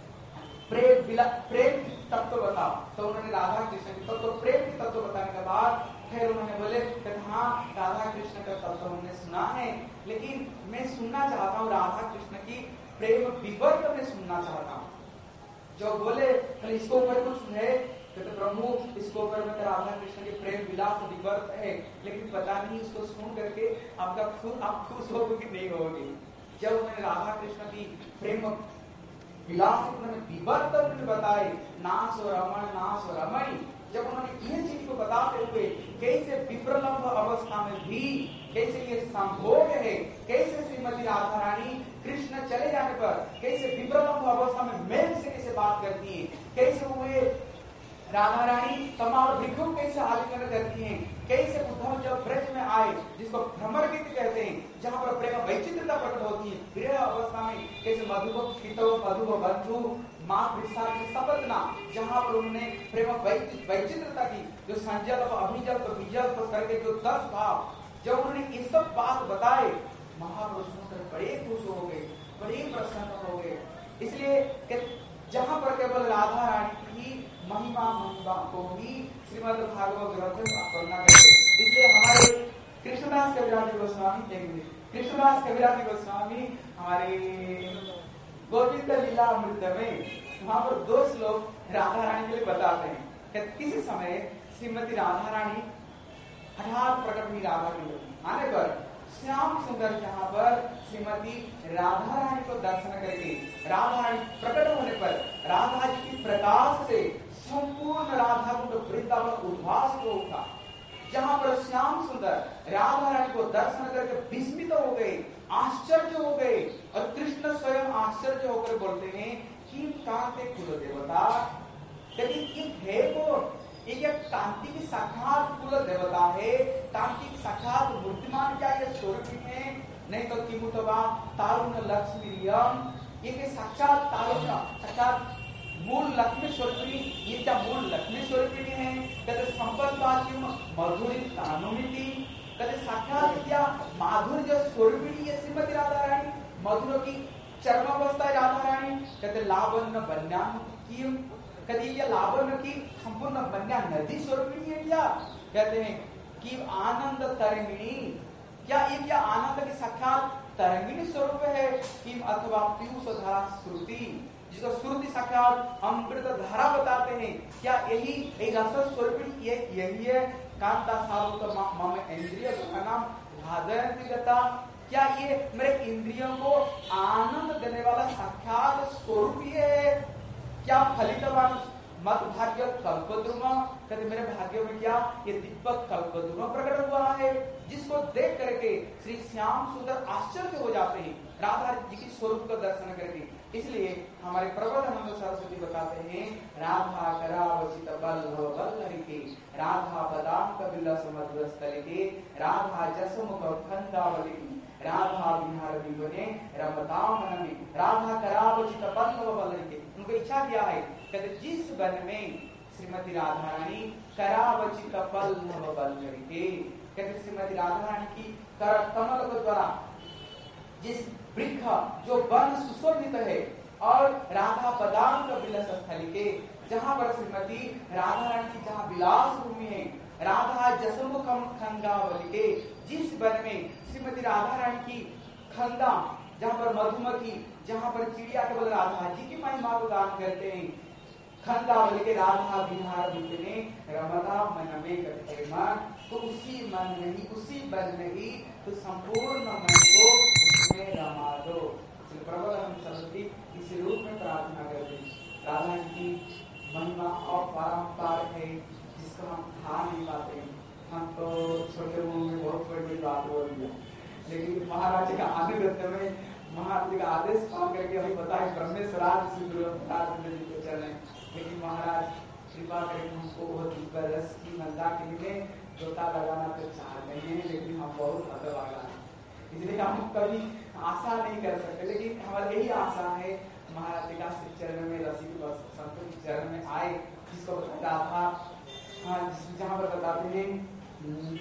प्रेम प्रेम की तत्व बताओ। तो उन्होंने राधा कृष्ण के तत्व प्रेम की तत्व बताने के बाद फिर उन्होंने बोले कि हाँ राधा कृष्ण का तत्व हमने सुना है, लेकिन मैं सुनना चाहता हूँ राधा कृष्ण की प्रेम विवर्त में सुनना चाहता हूँ। जो बोले इसको ऊपर कुछ है तो प्रभु इसको ऊपर में राधा कृष्ण के प्रेम विलास विवर्त है, लेकिन पता नहीं इसको सुन करके आपका खुद आप खुश होगे कि नहीं होगे। जब उन्होंने राधा कृष्ण की प्रेम विलास उन्होंने विवर्त उन्होंने बताए, नाश और रमण नाश और रमणी, जब उन्होंने ये चीज को बताते हुए कैसे विप्रलंब अवस्था में भी कैसे ये संभोग है, कैसे श्रीमती राधा रानी कृष्ण चले जाने पर कैसे विप्रलंब अवस्था में मेघ से कैसे बात करती है, कैसे हुए राधा रानी तमाम भिक्षु कैसे आलिंगन करती हैं, कैसे उद्धव जब ब्रज में आए, जिसको भ्रमर गीत कहते हैं, जहाँ पर प्रेम वैचित्रता प्रकट होती है, विरह अवस्था में कैसे मधुब पितव मधुब बंधु माँ वृषा की सपतना, जहाँ पर उन्होंने प्रेम वैचित्रता की, जो संजल्प अभिजल्प विजल्प करके जो दस भाव, जब उन्होंने ये सब बात बताए, महापुरुष सुनकर बड़े खुश हो गए, बड़े प्रसन्न हो गए। इसलिए जहाँ पर केवल राधा रानी की महिमा महिमा को ही श्रीमद् भागवत ग्रंथ वर्णना करते, इसलिए हमारे कृष्णदास कविराज गोस्वामी, एक मिनट, कृष्णदास कविराज गोस्वामी हमारे गोविंद लीला अमृत में वहां पर दो श्लोक राधा रानी के लिए बताते हैं कि किसी समय श्रीमती राधा रानी हठात प्रकट हुई, राधा की आने पर श्याम सुंदर जहाँ पर श्रीमती राधा रानी को दर्शन करके, राधा रानी प्रकट होने पर राधा जी की प्रकाश से संपूर्ण राधा कुंड वृंदावन उद्भासित हो उठा। जहाँ पर श्याम सुंदर राधा रानी को दर्शन करके विस्मित हो गए, आश्चर्य हो गए, और कृष्ण स्वयं आश्चर्य होकर बोलते हैं कि कांते कुल देवता, यदि है कौन, एक कांति की साक्षात कुल देवता है, कांति की साक्षात मूर्तिमान क्या ये स्वरूप है, नहीं तो किमुतवा तारुण लक्ष्मीयम, ये के साक्षात तारुण साक्षात मूल लक्ष्मी स्वरूपिणी, ये क्या मूल लक्ष्मी स्वरूपिणी है, कहते संपत्तिवाच्यम मधुरी तानुमिति, कहते साक्षात क्या माधुर्य स्वरूपिणी है श्रीमती राधा रानी, मधुर की चरमावस्था राधा रानी, कहते लावण्य बन्याम की, कहते ये लावण्य की संपूर्ण बन्या नदी स्वरूपिणी है क्या, कहते हैं कि आनंद तरंगिणी, क्या ये क्या आनंद की साक्षात तरंगिणी स्वरूप है, कि अथवा पीयूष धारा श्रुति, जिसको श्रुति साक्षात अमृत धारा बताते हैं, क्या यही एक रस स्वरूपिणी यही है, कांता सारुत मम इंद्रिय नाम भादयन्ति गता, क्या ये मेरे इंद्रियों को आनंद देने वाला साक्षात स्वरूप ये है, क्या फलितवान मत भाग्य कल्पद्रुम, कहते मेरे भाग्य में क्या ये दीपक कल्पद्रुम प्रकट हुआ है, जिसको देख करके श्री श्याम सुंदर आश्चर्य हो जाते हैं राधा जी की स्वरूप का दर्शन करके। इसलिए हमारे प्रबोधानंद सरस्वती बताते हैं, राधा करावचित बल्लभ बल्लरिके, राधा पदांक विलस मधुरस्थलिके, राधा जसमुख खंडावली, राधा विहार विवने रमताम मनमे, राधा करावचित बल्लभ बल्लरिके, उनको इच्छा क्या है, कहते जिस वन में श्रीमती राधा रानी करावचित बल्लभ बल्लरिके, कहते श्रीमती राधा रानी की कर कमल के द्वारा जिस वृक्ष जो वन सुशोभित है, और राधा पदांक विलास स्थली के, जहाँ पर श्रीमती राधा रानी की जहाँ विलास भूमि है, राधा जसमुखम खंडावली के, जिस वन में श्रीमती राधा रानी की खंदा, जहाँ पर मधुमक्खी, जहाँ पर चिड़िया केवल राधा जी की महिमा को गान करते हैं, खंडावली के राधा विहार भूमि रमता मन में करते मन, तो उसी मन में ही, उसी वन में ही तो संपूर्ण मन को उसमें रमा दो। प्रबोधानंद सरस्वती इस रूप में प्रार्थना करते हैं, राधा की महिमा और परंपार है जिसको हम खा नहीं पाते हैं, हम तो छोटे मुंह में बहुत बड़ी बात बोल दिया, लेकिन महाराज जी का अनुग्रह में महाराज जी का आदेश पा करके हमें बताए ब्रह्मेश्वराज जी को चले, लेकिन महाराज कृपा करके हमको बहुत दिव्य रस की नंदा के लिए जोता लगाना तो चाहते हैं, लेकिन हम बहुत हतभागा हैं, इसलिए हम कभी आशा नहीं कर सकते, लेकिन हमारी यही आशा है महाराज जी का श्री चरण में रसिक संतों के चरण में आए, जिसको बताया था, हाँ, जहाँ पर बताते हैं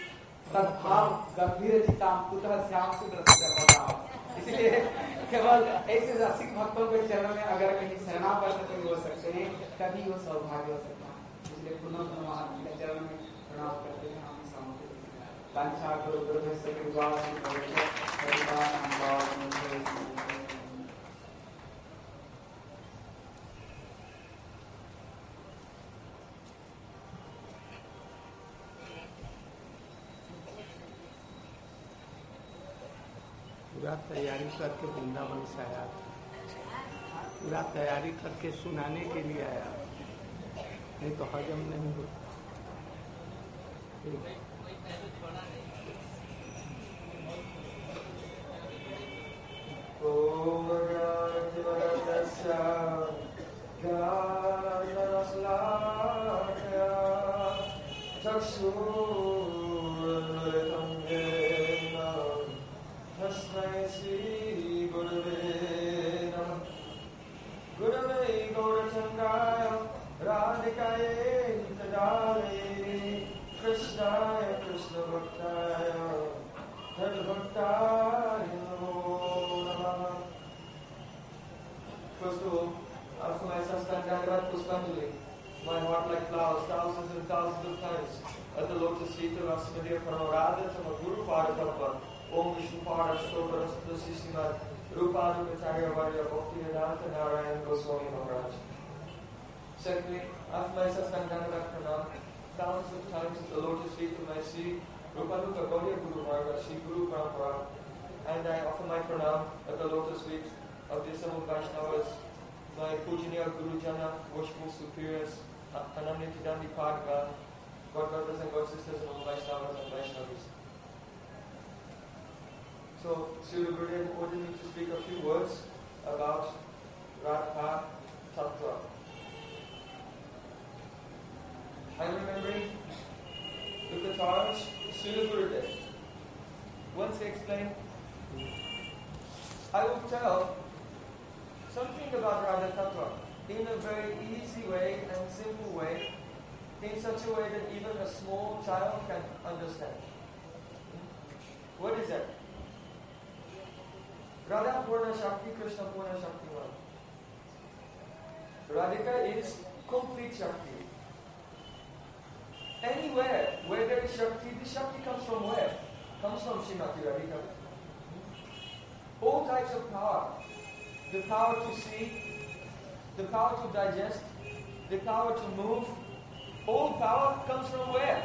तद्भाव गंभीर चिताम कुतः श्याम सुंदर, इसलिए केवल ऐसे रसिक भक्तों के चरण में अगर कहीं शरणागत हो सकते हैं, तभी वो सौभाग्य हो सकता है। इसलिए पुनः पुनः महाराज के चरण में प्रणाम करते हैं, हम समाप्त कांक्षा करो गुरु से कृपा पूरा तैयारी करके वृंदावन से आया, पूरा तैयारी करके सुनाने के लिए आया, नहीं तो हजम नहीं होता। चक्षु Radhikaye Nitadare Krishnaya Krishna Bhaktaya Tadbhaktaya Namo Namaha. First of all, after my Sastandandavat Puspanjali, my heart like flowers thousands and thousands of times at the lotus feet of Asmadeva Paramarada Tama Guru Padatapa Om Vishnu Pada Shtotra Rasudha Sishimat Rupanu Acharya Varya Bhakti Vedanta Narayan Goswami Maharaj. Secondly, after my Sastandandavat Pranam, thousands of times at the lotus feet of my Sri Rupanuka Gauriya Guru Maharaj, Sri Guru Parampara, and I offer my pranam at the lotus feet of the Samud Vaishnavas, my Pujaniya Guru Jana, worshipful superiors, Ananya Tidandi Padga, God brothers and God sisters, and all Vaishnavas and Vaishnavis. So, Srila Gurudev ordered me to speak a few words about Radha Tattva. I'm remembering the Katars, Srila Gurudev. Once he explained, I will tell something about Radha Tattva in a very easy way and simple way, in such a way that even a small child can understand. What is that? Radha Purna Shakti, Krishna Purna Shakti one. Radhika is complete Shakti. Anywhere where there is Shakti, the Shakti comes from where? Comes from Srimati Radhika. All types of power. The power to see, the power to digest, the power to move. All power comes from where?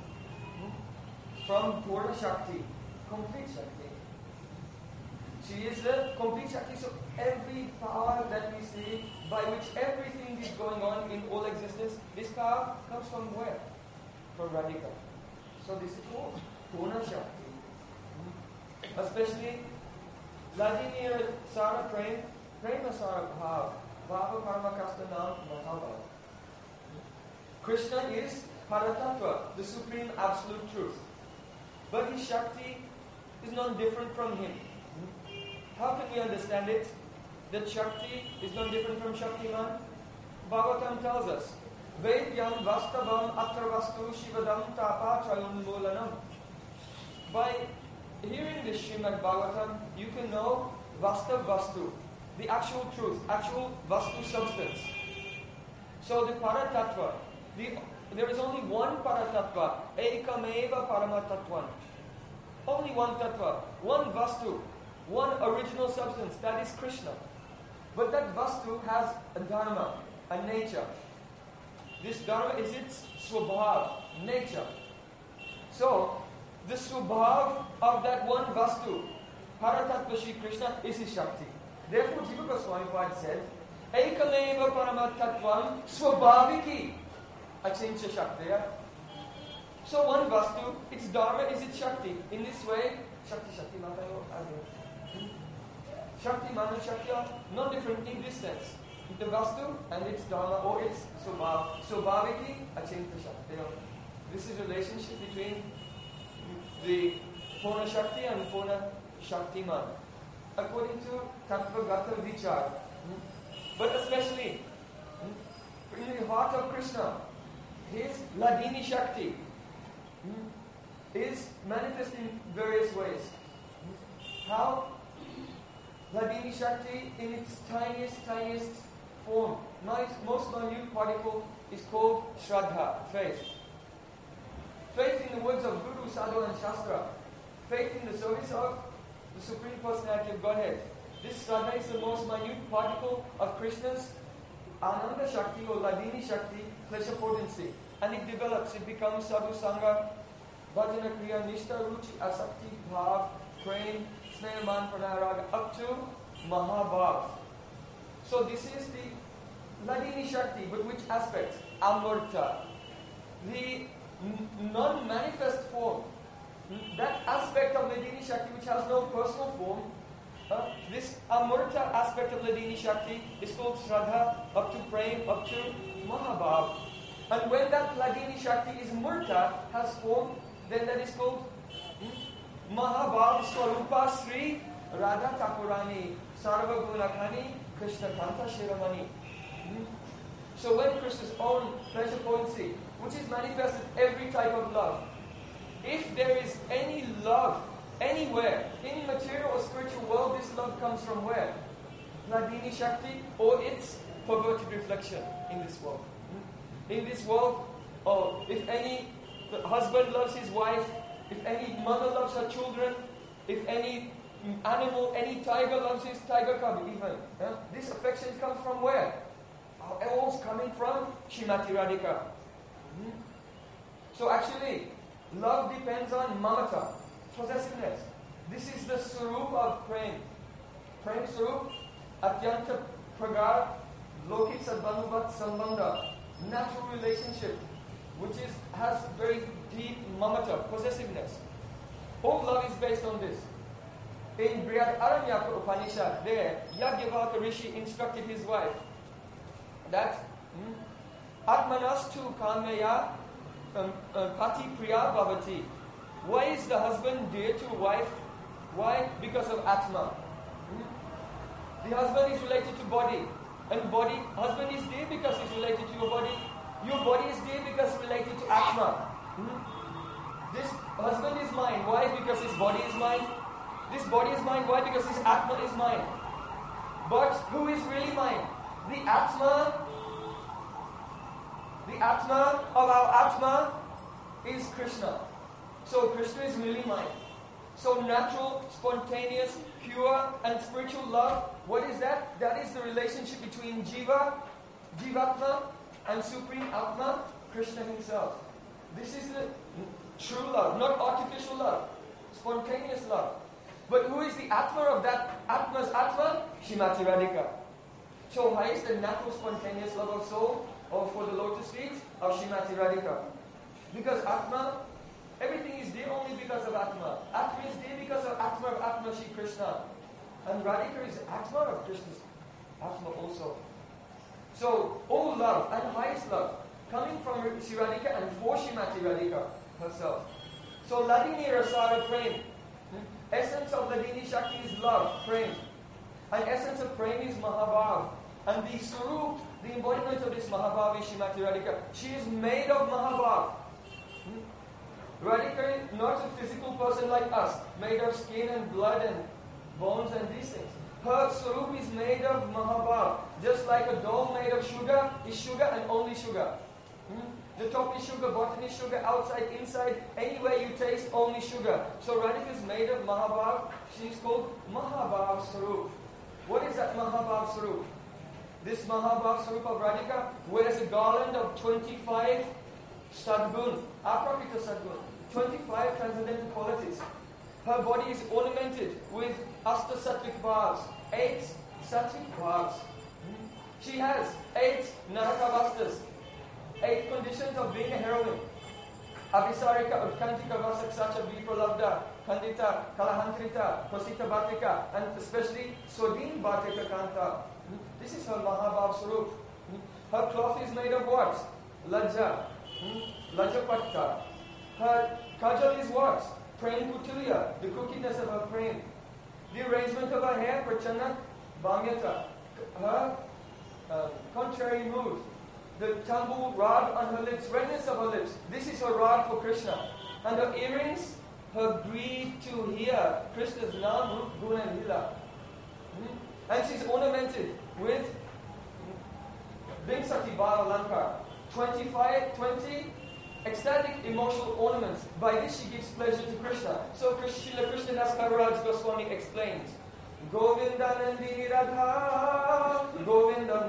From Purna Shakti, complete Shakti. She is the complete Shakti, so every power that we see, by which everything is going on in all existence, this power comes from where? From Radhika. So this is called Purna Shakti. Especially Ladini Sara Prem, Prema Sara Bhav, Bhava Karma Kasta Nam Mahabhav. Krishna is Paratattva, the supreme absolute truth. But his Shakti is not different from him. How can we understand it? That Shakti is not different from Shaktiman? Bhagavatam tells us, Vedyam Vastavam Atravastu Shivadam Tapa Chayunmulanam. By hearing this Srimad Bhagavatam, you can know Vastav Vastu, the actual truth, actual Vastu substance. So the Paratattva, the, there is only one Paratattva, Ekameva Paramatatvan. Only one Tattva, one Vastu, one original substance, that is Krishna. But that Vastu has a dharma, a nature. This dharma is its swabhav, nature. So, the swabhav of that one Vastu, Paratattva Shri Krishna, is his Shakti. Therefore, Jiva Goswami Pad said, Ekameva Paramatatvam Swabhaviki Achincha Shaktiya. So one Vastu, its dharma is its Shakti. In this way, Shakti Shakti Matayo Adi. Shakti Manu Shakti are not different in this sense. The Vastu and its dharma or its Swabhav. Swabhaviki Achinta Shakti. This is the relationship between the Purna Shakti and Purna Shaktiman, according to Tattvagata Vichar. But especially in the heart of Krishna, his Ladini Shakti is manifest in various ways. How? Ladini Shakti in its tiniest, tiniest form, most minute particle, is called Shraddha, faith. Faith in the words of Guru, Sadhu and Shastra. Faith in the service of the Supreme Personality of Godhead. This Shraddha is the most minute particle of Krishna's Ananda Shakti or Ladini Shakti, pleasure potency. And it develops, it becomes Sadhu Sangha, Bhajana Kriya, Nishta Ruchi, Asakti, Bhav, Prem, Snehaman, Pranaraga, up to Mahabhav. So this is the Ladini Shakti, but which aspect? Amurta. The n- non-manifest form. That aspect of Ladini Shakti which has no personal form, uh, this Amurta aspect of Ladini Shakti is called Shraddha, up to Prem, up to Mahabhav. And when that Ladini Shakti is Murta, has form, then that is called hmm, Mahabhav Swarupa Sri Radha Thakurani Sarva Gunakhani Krishna Kanta Shiramani. Hmm. So when Krishna's own pleasure potency, which is manifested every type of love, if there is any love anywhere, in material or spiritual world, this love comes from where? Hladini Shakti, or its perverted reflection in this world. In this world, or if any husband loves his wife, if any mother loves her children, if any animal, any tiger loves his tiger cub even. Yeah? This affection comes from where? Are all coming from Srimati Radhika. Hmm? So actually, love depends on mamata, possessiveness. This is the swarup of prem. Prem swarup, atyanta pragar, lokit sadbanuvat sambandha. Natural relationship, which is has very deep mamata, possessiveness. All love is based on this. In Brihad Aranyaka Upanishad, there, Yajnavalkya Rishi instructed his wife that hmm, Atmanastu kamaya um, uh, pati priya bhavati. Why is the husband dear to wife? Why? Because of Atma. Hmm? The husband is related to body. And body, husband is dear because it's related to your body. Your body is dear because it's related to Atma. Hmm? This husband is mine. Why? Because his body is mine. This body is mine. Why? Because his Atma is mine. But who is really mine? The Atma, the Atma of our Atma is Krishna. So Krishna is really mine. So natural, spontaneous, pure and spiritual love, what is that? That is the relationship between Jiva, Jivatma and Supreme Atma, Krishna himself. This is the true love, not artificial love, spontaneous love. But who is the Atma of that Atma's Atma? Srimati Radhika. So why is the natural spontaneous love of soul or for the lotus feet of Srimati Radhika? Because Atma, everything is there only because of Atma. Atma is there because of Atma of Atma Shri Krishna. And Radhika is Atma of Krishna's Atma also. So all love and highest love coming from Shri Radhika and for Srimati Radhika herself. So Ladini Rasara Prem. Essence of Ladini Shakti is love, prem. And essence of prem is Mahabhav. And the Swarup, the embodiment of this Mahabhav is Srimati Radhika. She is made of Mahabhav. Hmm? Radhika is not a physical person like us, made of skin and blood and bones and these things. Her Swarup is made of Mahabhav. Just like a doll made of sugar is sugar and only sugar. Hmm? The top is sugar, bottom is sugar, outside, inside, anywhere you taste, only sugar. So Radhika is made of Mahabhav. She is called Mahabhav Swarup. What is that Mahabhav Swarup? This Mahabhav Swarup of Radhika wears a garland of twenty-five sadgun, aprakita sadgun, twenty-five transcendental qualities. Her body is ornamented with asta sattvic bhavs, eight sattvic bhavs. She has eight narakavastas, eight conditions of being a heroine. Abhisarika, Utkantika, Vasaksacha, Vipralabda, Kandita, Kalahantrita, Kosita Bhatika, and especially Sodin Bhatika Kanta. This is her Mahabhav Swarup. Her cloth is made of what? Lajja. Lajjapatta. Her kajal is what? Prem Kutulia, the crookedness of her prem. The arrangement of her hair, Prachana Bhamyata. Her uh, contrary mood. The tambu rod on her lips, redness of her lips. This is her rod for Krishna. And her earrings, her greed to hear Krishna's Nam, Rup, Guna and Lila. Hmm? And she's ornamented with Vinsati Bhava Lankar. twenty-five, twenty ecstatic emotional ornaments. By this she gives pleasure to Krishna. So Krishna, Krishna Das Kaviraj Goswami explains, Govinda Nandini Radha, Govinda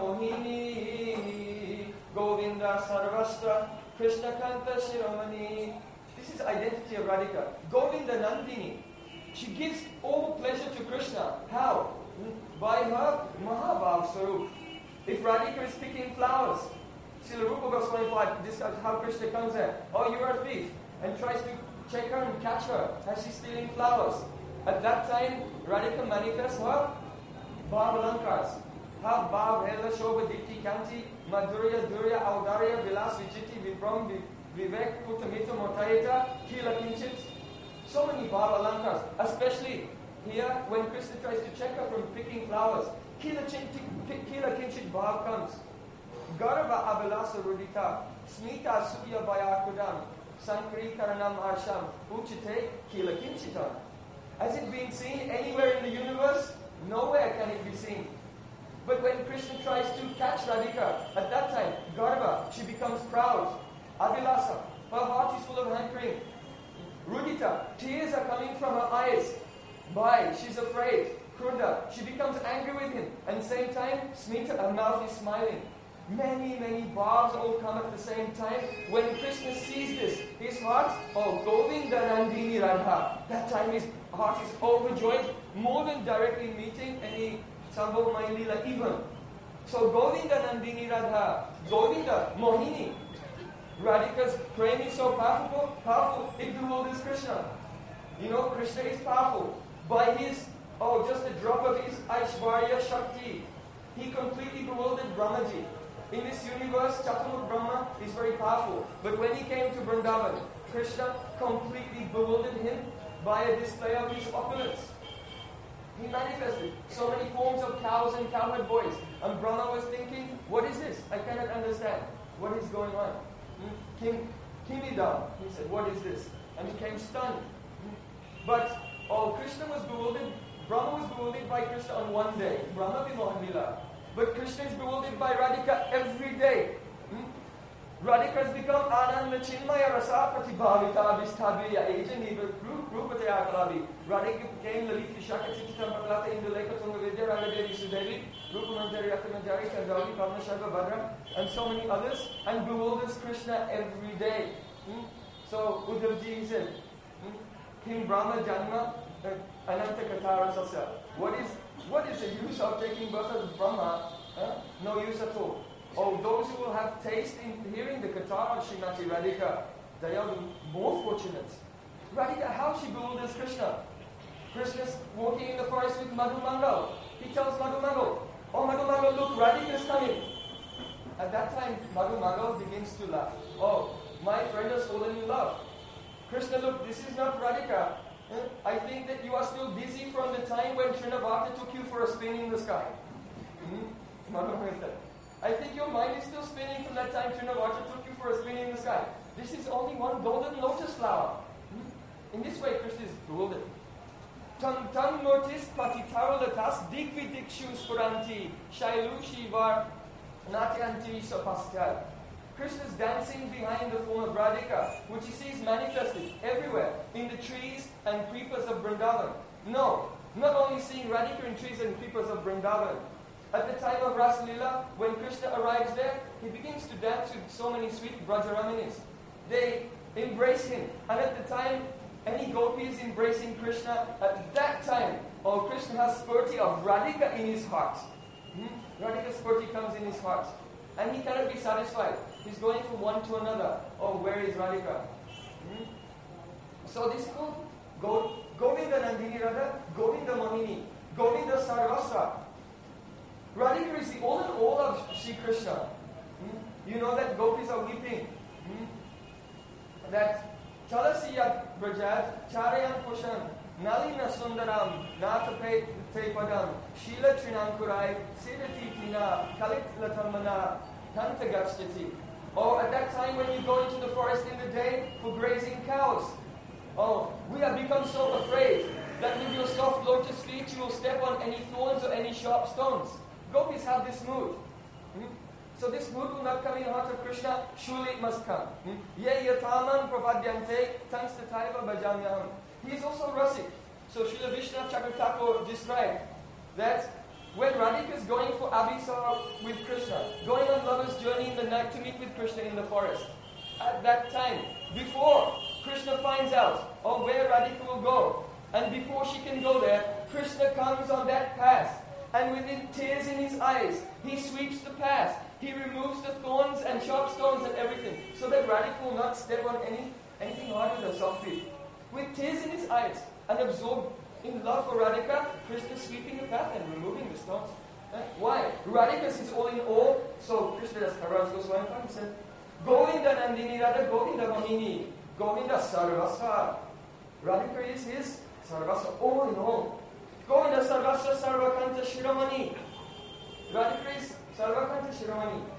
Mohini, Govinda Sarvastra, Krishna Kanta Shiromani. This is identity of Radhika. Govinda Nandini. She gives all pleasure to Krishna. How? By her Mahabhav Swarup. If Radhika is picking flowers, Srila Rupa Goswami describes how Krishna comes in. Oh, you are a thief. And tries to check her and catch her as she's stealing flowers. At that time, Radhika manifests her Bhav Alankars. How Bhav, Hela, Shobha, Dikti, Kanti, Madhurya, Durya, Audarya, Vilas, Vijiti, Vibram, Vivek, Putamita, Motayeta, Kila Kinchit. So many Bhav Alankars. Especially here, when Krishna tries to check her from picking flowers, Kila Kinchit Bhav comes. Garva Abhalasa Rudita, Smita Suya Bayakudam, Sankari Karanam Arsham, Uchite Kilakinchitam. Has it been seen anywhere in the universe? Nowhere can it be seen. But when Krishna tries to catch Radhika, at that time, Garva, she becomes proud. Abhalasa, her heart is full of hankering. Rudita, tears are coming from her eyes. Bhai, she's afraid. Krunda, she becomes angry with him. And same time, Smita, her mouth is smiling. Many, many bhavs all come at the same time. When Krishna sees this, his heart, oh, Govinda Nandini Radha, that time his heart is overjoyed, more than directly meeting any Sambhav Mailila even. So Govinda Nandini Radha, Govinda, Mohini, Radhika's praying is so powerful, powerful, it bewilders Krishna. You know, Krishna is powerful. By his, oh, just a drop of his Aishwarya Shakti, he completely bewildered Brahmaji. In this universe, Chaturmukh Brahma is very powerful. But when he came to Vrindavan, Krishna completely bewildered him by a display of his opulence. He manifested so many forms of cows and cowherd boys. And Brahma was thinking, what is this? I cannot understand. What is going on? Hmm? Kim, Kimidam, he said, what is this? And became stunned. Hmm? But, oh, Krishna was bewildered. Brahma was bewildered by Krishna on one day. Brahma Vimohan Lila. But Krishna is bewildered by Radhika every day. Hmm? Radhika has become Ananda Chinmaya Rasa Pratibhavita Visthabiya Ajani Rupataya Kalavi. Radhika became Lalita Vishaka Chitam Paklata Induleka Tunga Vidya Rangadevi Sudevi, Rupamanjari Atamanjari Chandrali Pavna Sharva Bhadra, and so many others, and bewilders Krishna every day. Hmm? So Uddhavji said, hmm? Kim Brahma Janma Ananta Katara Sasya. What is What is the use of taking birth as Brahma? Huh? No use at all. Oh, those who will have taste in hearing the Katara of Srimati Radhika, they are more fortunate. Radhika, how she bewilders Krishna. Krishna's walking in the forest with Madhu Mangal. He tells Madhu Mangal, oh Madhu Mangal, look, Radhika is coming. At that time, Madhu Mangal begins to laugh. Oh, my friend has fallen in love. Krishna, look, this is not Radhika. I think that you are still busy from the time when Srinivasa took you for a spin in the sky. Mm-hmm. I think your mind is still spinning from that time Srinivasa took you for a spin in the sky. This is only one golden lotus flower. Mm-hmm. In this way, Krishna is golden. Tam tam notis patitarolatas dikvi dikshu spuranti shailu shivar natyanti sapastal. Krishna is dancing behind the form of Radhika, which he sees manifested everywhere, in the trees and creepers of Vrindavan. No, not only seeing Radhika in trees and creepers of Vrindavan. At the time of Rasa Leela, when Krishna arrives there, he begins to dance with so many sweet Brajaramanis. They embrace him. And at the time, any gopi is embracing Krishna, at that time, oh, Krishna has spurti of Radhika in his heart. Hmm? Radhika's spurti comes in his heart. And he cannot be satisfied. He's going from one to another. Oh, where is Radhika? Hmm? So this is called Go, Govinda Nandini Radha, Govinda Mohini, Govinda Sarvasva. Radhika is the all in all of Shri Krishna. Hmm? You know that gopis are weeping. Hmm? That Chalasiyat Brajat, Charayam Pushan, Nalina Sundaram, Natapet Tepadam, Shila Trinankurai, Siddhati Tina, Kalit Latamana, Tantagastati. Oh, at that time when you go into the forest in the day for grazing cows. Oh, we have become so afraid that with your soft lotus feet you will step on any thorns or any sharp stones. Gopis have this mood. Hmm? So this mood will not come in the heart of Krishna, surely it must come. Ye yataman pravadyante tanstataiva bhajamyaham. He is also Rasik. So Srila Vishnu Chakravarti described that when Radhika is going for Abhisar with Krishna, going on lover's journey in the night to meet with Krishna in the forest, at that time, before Krishna finds out oh, where Radhika will go, and before she can go there, Krishna comes on that path, and with tears in his eyes, he sweeps the path. He removes the thorns and sharp stones and everything, so that Radhika will not step on any anything harder than soft feet. With tears in his eyes, and absorbed in love for Radhika, Krishna is sweeping the path and removing the stones. Uh, why? Radhika is all in all. So Krishna das Kaviraj Goswami he said, Govinda Nandini Radha Govinda Mohini, Govinda Sarvasva. Radhika is his Sarvasva, all in all. Govinda Sarvasva Sarvakanta Shiromani. Radhika is Sarvakanta Shiromani.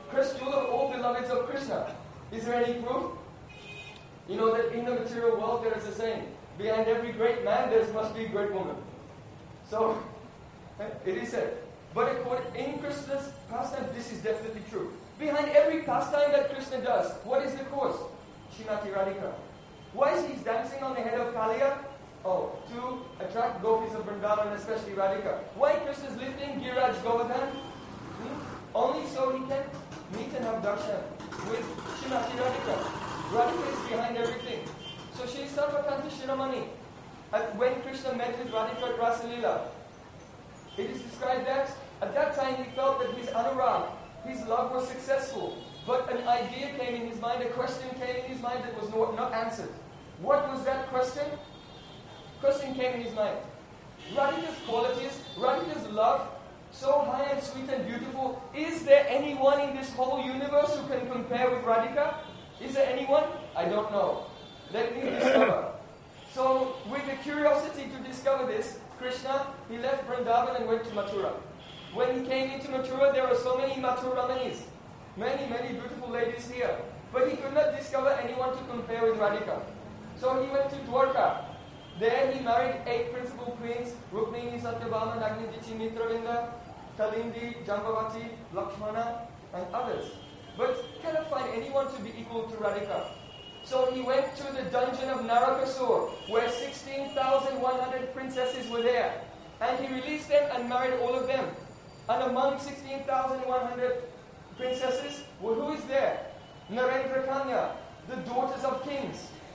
Krishna, of all beloveds of Krishna. Is there any proof? You know that in the material world there is a saying, behind every great man there must be a great woman. So, it is said. But in Krishna's pastime, this is definitely true. Behind every pastime that Krishna does, what is the cause? Srimati Radhika. Why is he dancing on the head of Kaliya? Oh, to attract gopis of Vrindavan, especially Radhika. Why Krishna is lifting Giriraj Govardhan? Hmm? Only so he can meet and have darshan with Srimati Radhika. Radhika is behind everything. So she is Sarvakanti Shiromani. And when Krishna met with Radhika at Rasa Leela, it is described that at that time he felt that his anurag, his love was successful. But an idea came in his mind, a question came in his mind that was not, not answered. What was that question? Question came in his mind. Radhika's qualities, Radhika's love, so high and sweet and beautiful. Is there anyone in this whole universe who can compare with Radhika? Is there anyone? I don't know. Let me discover. So, with the curiosity to discover this, Krishna, he left Vrindavan and went to Mathura. When he came into Mathura, there were so many Mathuramanis. Many, many beautiful ladies here. But he could not discover anyone to compare with Radhika. So he went to Dwarka. There he married eight principal queens, Rukmini, Satyabhama, Nagnijiti, Mitravinda, Kalindi, Jambavati, Lakshmana, and others. But cannot find anyone to be equal to Radhika. So he went to the dungeon of Narakasur, where sixteen thousand one hundred princesses were there. And he released them and married all of them. And among sixteen thousand one hundred princesses, well, who is there? Narendra Kanya, the daughters of kings.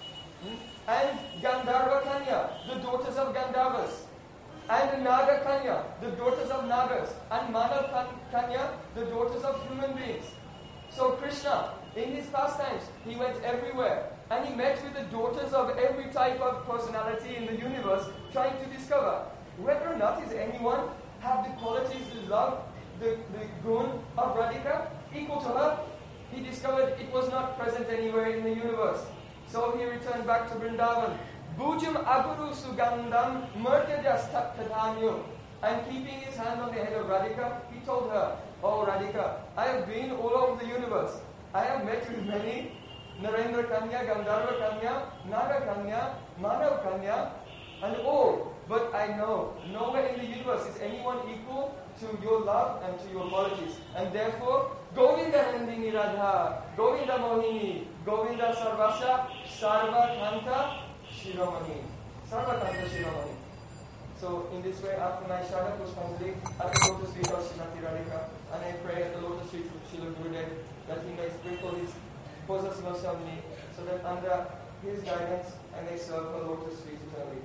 And Gandharva Kanya, the daughters of Gandharvas. And Naga Kanya, the daughters of Nagas. And Manav Kanya, the daughters of human beings. So Krishna, in his pastimes, he went everywhere. And he met with the daughters of every type of personality in the universe, trying to discover whether or not is anyone have the qualities, the love, the, the gun of Radhika equal to her. He discovered it was not present anywhere in the universe. So he returned back to Vrindavan. Bhujam aguru sugandam murtyajas tattadhanyu. And keeping his hand on the head of Radhika, he told her, "Oh Radhika, I have been all over the universe. I have met with many, Narendra Kanya, Gandharva Kanya, Naga Kanya, Manav Kanya, and all. But I know nowhere in the universe is anyone equal to your love and to your qualities. And therefore, Govinda Nandini Radha, Govinda Mohini, Govinda Sarvasya, Sarva Kanta Shiromani. Sarva Kanta Shiromani." So in this way, after my Shraddha Pushpanjali, at the lotus feet of Srimati Radhika, and I pray at the lotus feet of Srila Gurudev that he may sprinkle his posasmos on me, so that under his guidance I may serve her lotus feet eternally.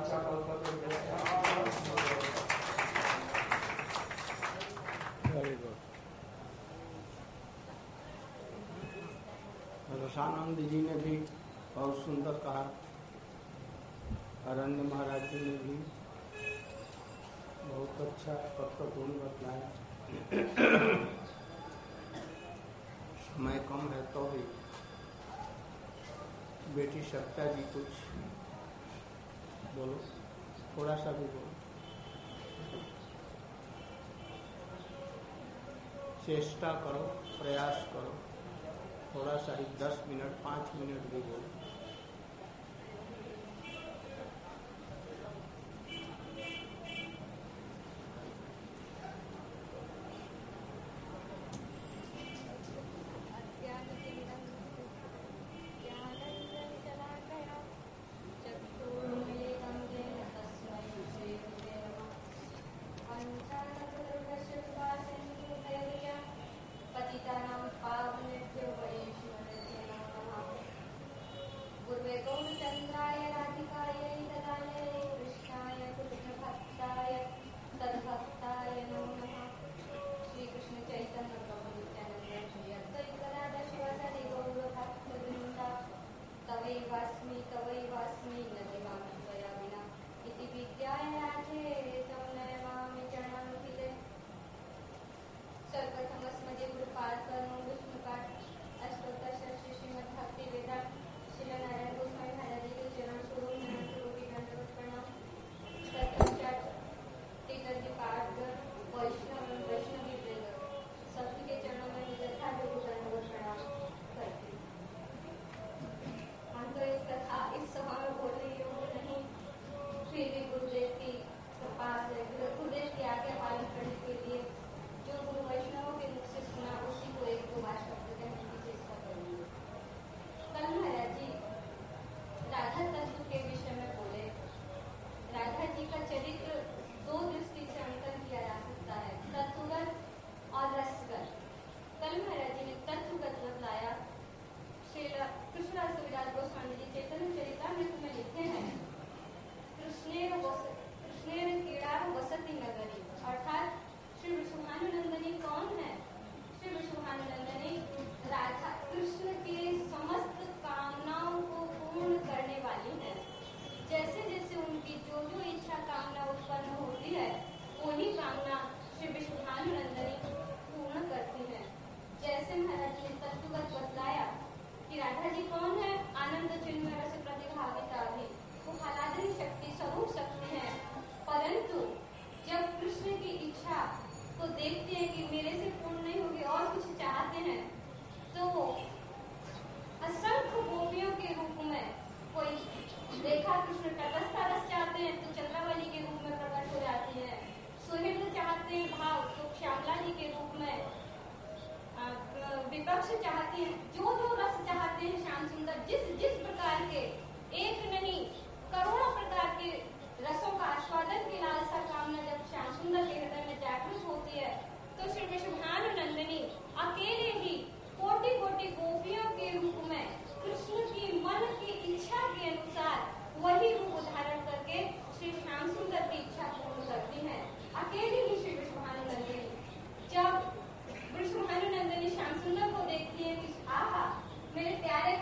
Very good. रसानंद जी ने भी बहुत सुंदर कहा, अरण्य महाराज जी ने भी बहुत अच्छा तत्वपूर्ण बतलाया। समय कम है तो भी बेटी सत्ता जी कुछ बोलो, थोड़ा सा भी बोलो। चेष्टा करो, प्रयास करो, थोड़ा सा ही दस मिनट पाँच मिनट भी बोलो।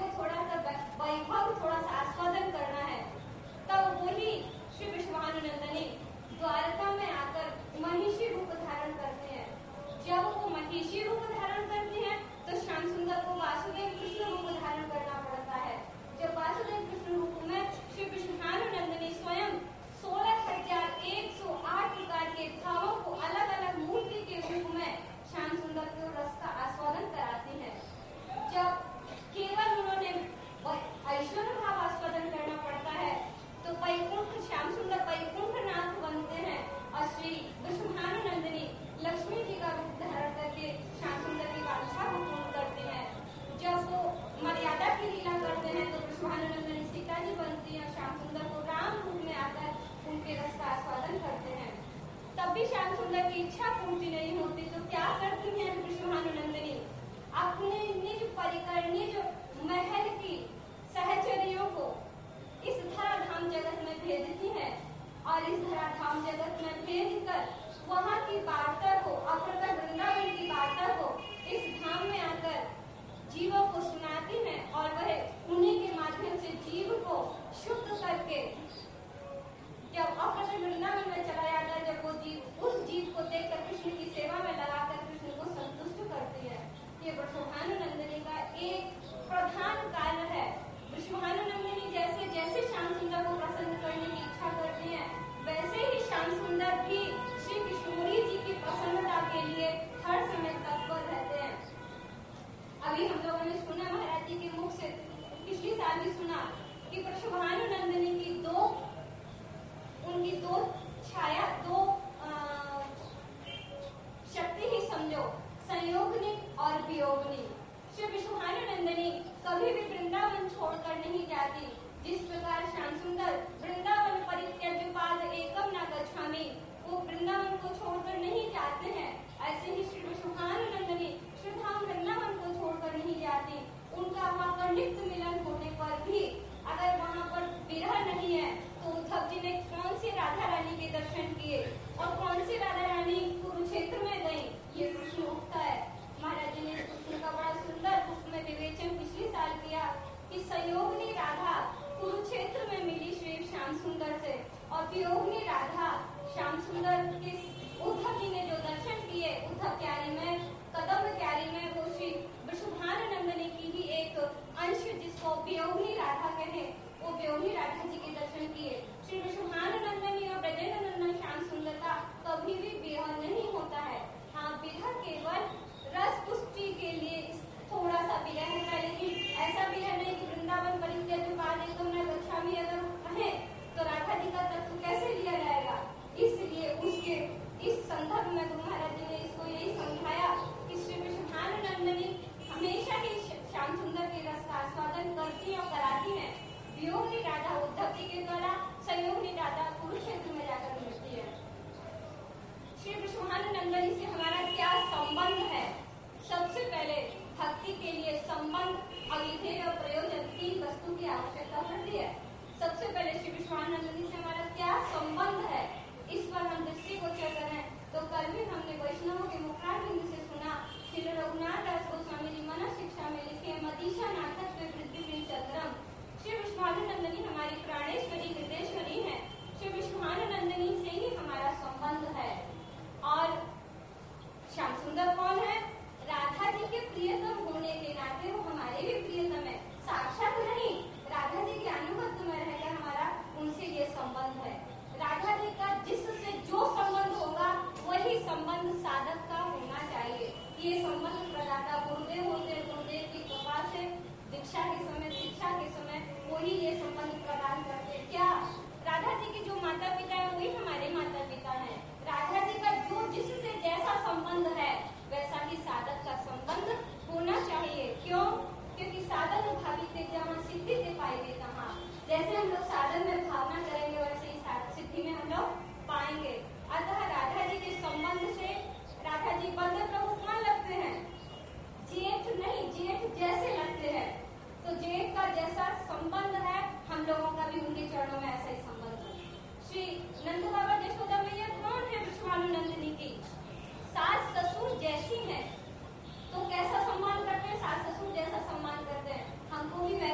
को थोड़ा सा वैभव थोड़ा सा आस्वादन करना है, तब वही श्री विश्वामित्र द्वारका में आकर महिषी रूप धारण करते हैं। जब वो महिषी रूप धारण करते हैं तो श्याम सुंदर को वासुदेव कृष्ण रूप धारण करना पड़ता है। जब वासुदेव कृष्ण रूप में श्री विश्वामित्र स्वयं सोलह हजार एक सौ आठ प्रकार के भावों को अलग अलग मूर्ति के रूप में श्याम सुंदर को रस का आस्वादन कराती है। जब केवल उन्होंने ऐश्वर्य भाव आस्वादन करना पड़ता है तो वैकुंठ श्याम सुंदर वैकुंठ नाथ बनते हैं और श्री विश्वामित्र लक्ष्मी जी का रूप धारण करके श्याम सुंदर की वांछा को पूर्ण करते हैं। जब वो मर्यादा की लीला करते हैं तो विश्वामित्र सीता जी बनती है, श्याम सुंदर को राम रूप में आकर उनके रस का आस्वादन करते हैं। तब भी श्याम सुंदर की इच्छा पूर्ति नहीं होती तो क्या करती हैं विश्वामित्र, अपने निज परिकर निज महल की सहचरियों को इस धराधाम जगत में भेजती है और इस धराधाम जगत में भेज कर वहाँ की वार्ता को, अप्रकट वृंदावन की वार्ता को इस धाम में आकर जीवों को सुनाती है और वह उन्हीं के माध्यम से जीव को शुद्ध करके जब अप्रकट वृंदावन में चला जाता है, जब वो जीव उस जीव को देखकर कृष्ण की सेवा में लगाकर कृष्ण को संतुष्ट करती है। ये विश्वामित्र का एक प्रधान कार्य है। विश्वामित्र जैसे जैसे श्याम सुंदर को प्रसन्न करने की इच्छा करते हैं, वैसे ही श्याम सुंदर भी श्री किशोरी जी की प्रसन्नता के लिए हर समय तत्पर रहते हैं। अभी हम लोगों ने सुना महाराज जी के मुख से, पिछली साल भी सुना कि विश्वामित्र की दो उनकी दो छाया दो शक्ति ही समझो, संयोगनी और वियोगनी। श्री विश्वामित्र कभी भी वृंदावन छोड़कर नहीं जाती। जिस प्रकार श्याम सुंदर वृंदावन परित्यज्य पाद एकम न गच्छामि, वो वृंदावन को छोड़कर नहीं जाते हैं, ऐसे ही श्री विश्वामित्र श्री धाम वृंदावन को छोड़कर नहीं जाती। उनका वहाँ पर नित्य मिलन होने पर भी अगर वहाँ पर विरह नहीं है तो उद्धव जी ने कौन सी राधा रानी के दर्शन किए और कौन सी राधा रानी कुरुक्षेत्र में गई, ये प्रश्न उठता है। महाराज जी ने उनका बड़ा सुंदर उसमें विवेचन पिछले साल किया कि संयोगनी राधा कुरुक्षेत्र में मिली श्री श्याम सुंदर से और वियोगनी राधा श्याम सुंदर के उद्धव जी ने जो दर्शन किए उद्धव क्यारी में, कदम क्यारी में, वो श्री विश्वामित्र की भी एक अंश जिसको वियोगनी राधा कहे, वो वियोगनी राधा जी के दर्शन किए। श्री विश्वामित्र और ब्रजेंद्र नंदन श्याम सुंदर का कभी भी विरह नहीं होता है। हाँ, विरह केवल रस पुष्टि के लिए थोड़ा सा विरह होता है, लेकिन ऐसा विरह नहीं कि वृंदावन परित्यज्य पाद एकम न गच्छामि अगर कहे तो राधा जी का तत्व कैसे लिया जाएगा। इसलिए उसके इस संदर्भ में गुरु महाराज जी ने इसको यही समझाया कि श्री विश्वामित्र हमेशा ही श्याम सुंदर के रस का आस्वादन करती और कराती है। वियोगनी राधा उद्धव जी के द्वारा, संयोगनी राधा कुरुक्षेत्र में जाकर मिलती है। श्री विश्वामित्र से हमारा क्या संबंध है? सबसे पहले भक्ति के लिए संबंध, अविधेय और प्रयोजन, तीन वस्तु की आवश्यकता पड़ती है। सबसे पहले श्री विश्वामित्र से हमारा क्या संबंध है, इस पर हम दृष्टिगोचर करें तो कल भी हमने वैष्णवों के मुखारबिंद से सुना, श्री रघुनाथ दास गोस्वामी जी मन शिक्षा में लिखे मदीशा नाटक में पृथ्वी चंद्रम। श्री विश्वामित्र हमारी प्राणेश्वरी हृदयेश्वरी है। श्री विश्वामित्र से ही हमारा संबंध है। और श्याम सुंदर कौन है? राधा जी के प्रियतम होने के नाते वो हमारे भी प्रियतम है। साक्षात नहीं, राधा जी के अनुगत्य में रहकर हमारा उनसे ये संबंध है। राधा जी का जिससे जो संबंध होगा वही संबंध साधक का होना चाहिए। ये संबंध प्रदाता गुरुदेव होते हैं, गुरुदेव की कृपा से दीक्षा के समय, शिक्षा के समय वही ये संबंध प्रदान करते। क्या राधा जी के जो माता पिता है वही हमारे माता पिता हैं। राधा जी का जो जिससे जैसा संबंध है वैसा ही साधक का संबंध होना चाहिए। क्यों? क्योंकि साधन भावित जहाँ सिद्धि दे पाएंगे तहाँ। जैसे हम लोग साधन में भावना करेंगे वैसे ही सिद्धि में हम लोग पाएंगे। अतः राधा जी के संबंध से राधा जी बंद प्रभु कौन लगते हैं? जेठ नहीं, जेठ जैसे लगते हैं। तो जेठ का जैसा संबंध है हम लोगों का भी उनके चरणों में ऐसा ही संबंध है। श्री नंद बाबा यशोदा मैया कौन है? विश्वामित्र की सास ससुर जैसी है। तो कैसा सम्मान करते हैं? सास ससुर जैसा सम्मान करते हैं। हमको भी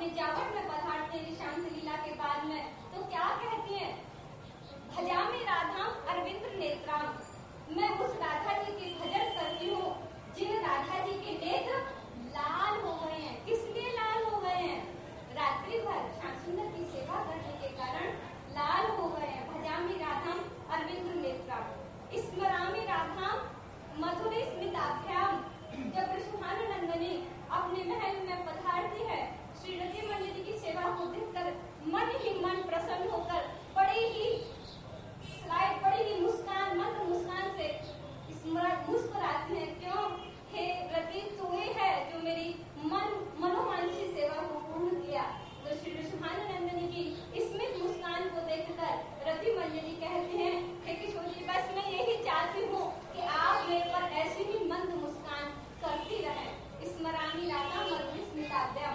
अपने जावट में पधारते हैं शांत लीला के बाद में, तो क्या कहती हैं? भजामि राधाम अरविंद नेत्राम, मैं उस राधा जी की भजन करती हूँ जिन राधा जी के नेत्र लाल हो गए हैं। किसके लाल हो गए हैं? रात्रि भर श्याम सुंदर की सेवा करने के कारण लाल हो गए हैं। भजामि राधाम अरविंद नेत्राम स्मरामि राधाम मधुर स्मिताभ्याम। जब वृषभानुनंदिनी अपने महल में पधारती है, श्री रति मंदिर जी की सेवा को देखकर मन ही मन प्रसन्न होकर बड़ी ही स्लाइड बड़ी ही मुस्कान मंद मुस्कान से मुस्कुराती है। क्यों? हे रति, तू ही है जो मेरी मन मनोवांछी सेवा को पूर्ण किया। तो श्री वृषभानुनंदिनी की स्मित मुस्कान को देखकर रति मंजरी कहते हैं, हे किशोर जी, बस मैं यही चाहती हूँ कि आप मेरे पर ऐसी ही मंद मुस्कान करती रहे। स्मरामि राधा मधुर स्मिताभ्याम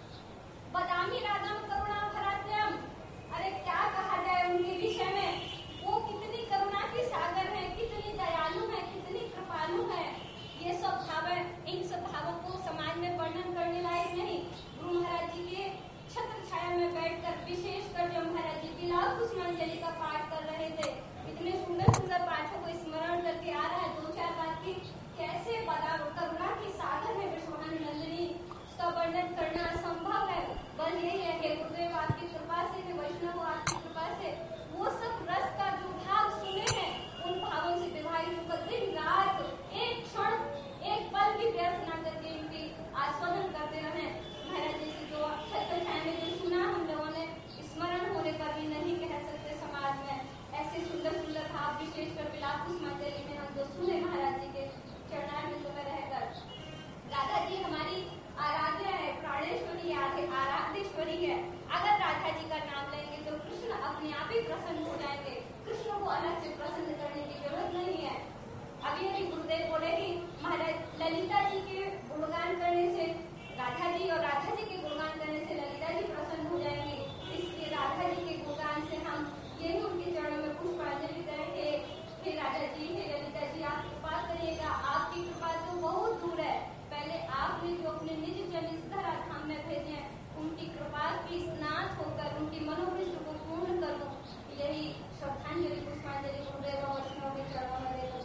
बदामी राधा करुणा भरात्याम। अरे क्या कहा जाए उनके विषय में, वो कितनी करुणा की सागर है, कितनी दयालु है, कितनी कृपालु है। ये सब भाव, इन सब भावों को समाज में वर्णन करने लायक नहीं। गुरु महाराज जी के छत्र छाया में बैठकर, विशेषकर जब महाराज जी विलाप पुष्पांजलि का पाठ कर रहे थे, इतने सुंदर सुंदर पाठों को स्मरण करके आ रहा है। दो चार बात की कैसे बता, करुणा की सागर है वृषभानुनंदिनी, उसका वर्णन करना असंभव है। बस यही है कि गुरुदेव आपकी कृपा से, कि वैष्णव आपकी कृपा से वो सब रस का जो भाव सुने हैं, उन भावों से विवाहित होकर दिन रात एक क्षण एक पल भी व्यर्थ न करके उनकी आस्वादन करते रहे। महाराज जी से जो छत्र छाया में जो सुना, हम लोगों ने स्मरण होने पर भी नहीं कह सकते समाज में। ऐसे सुंदर सुंदर भाव विशेषकर विलाप पुष्पांजलि में हम जो सुने महाराज जी के चरणारविंदों में रहकर। राधा जी हमारी आराध्य है, प्राणेश्वरी आराध्येश्वरी है। अगर राधा जी का नाम लेंगे तो कृष्ण अपने आप ही प्रसन्न हो जाएंगे। कृष्ण को अलग से प्रसन्न करने की जरूरत नहीं है। अभी अभी गुरुदेव बोले ही महाराज ललिता जी के गुणगान करने से राधा जी, और राधा जी के गुणगान करने से ललिता जी प्रसन्न हो जाएंगे। इसलिए राधा जी के गुणगान से हम यही उनके चरणों में पुष्पांजलि करेंगे। हे राधा जी, हे ललिता जी, आप कृपा करिएगा। आपकी कृपा तो बहुत दूर है, पहले आपने जो अपने निज जन इस धरा धाम में भेजे हैं, उनकी कृपा की स्नात होकर उनकी मनोभिष्ट को पूर्ण कर दूं। यही श्रद्धांजलि पुष्पांजलि गुरुदेव और वैष्णव के चरणों में देकर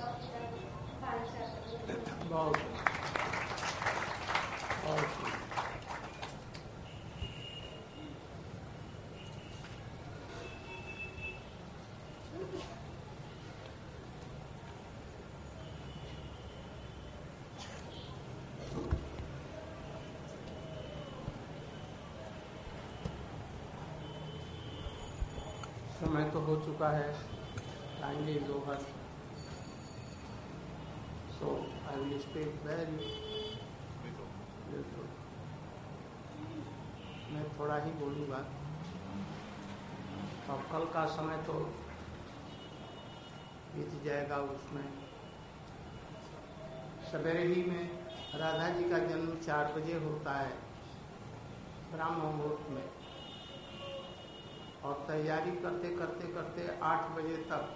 बहुत बहुत समय तो हो चुका है, time is over, so I will speak very little. मैं थोड़ा ही बोलूँगा, और कल का समय तो बीत जाएगा। उसमें सवेरे ही में राधा जी का जन्म चार बजे होता है ब्राह्म मुहूर्त में, और तैयारी करते करते करते आठ बजे तक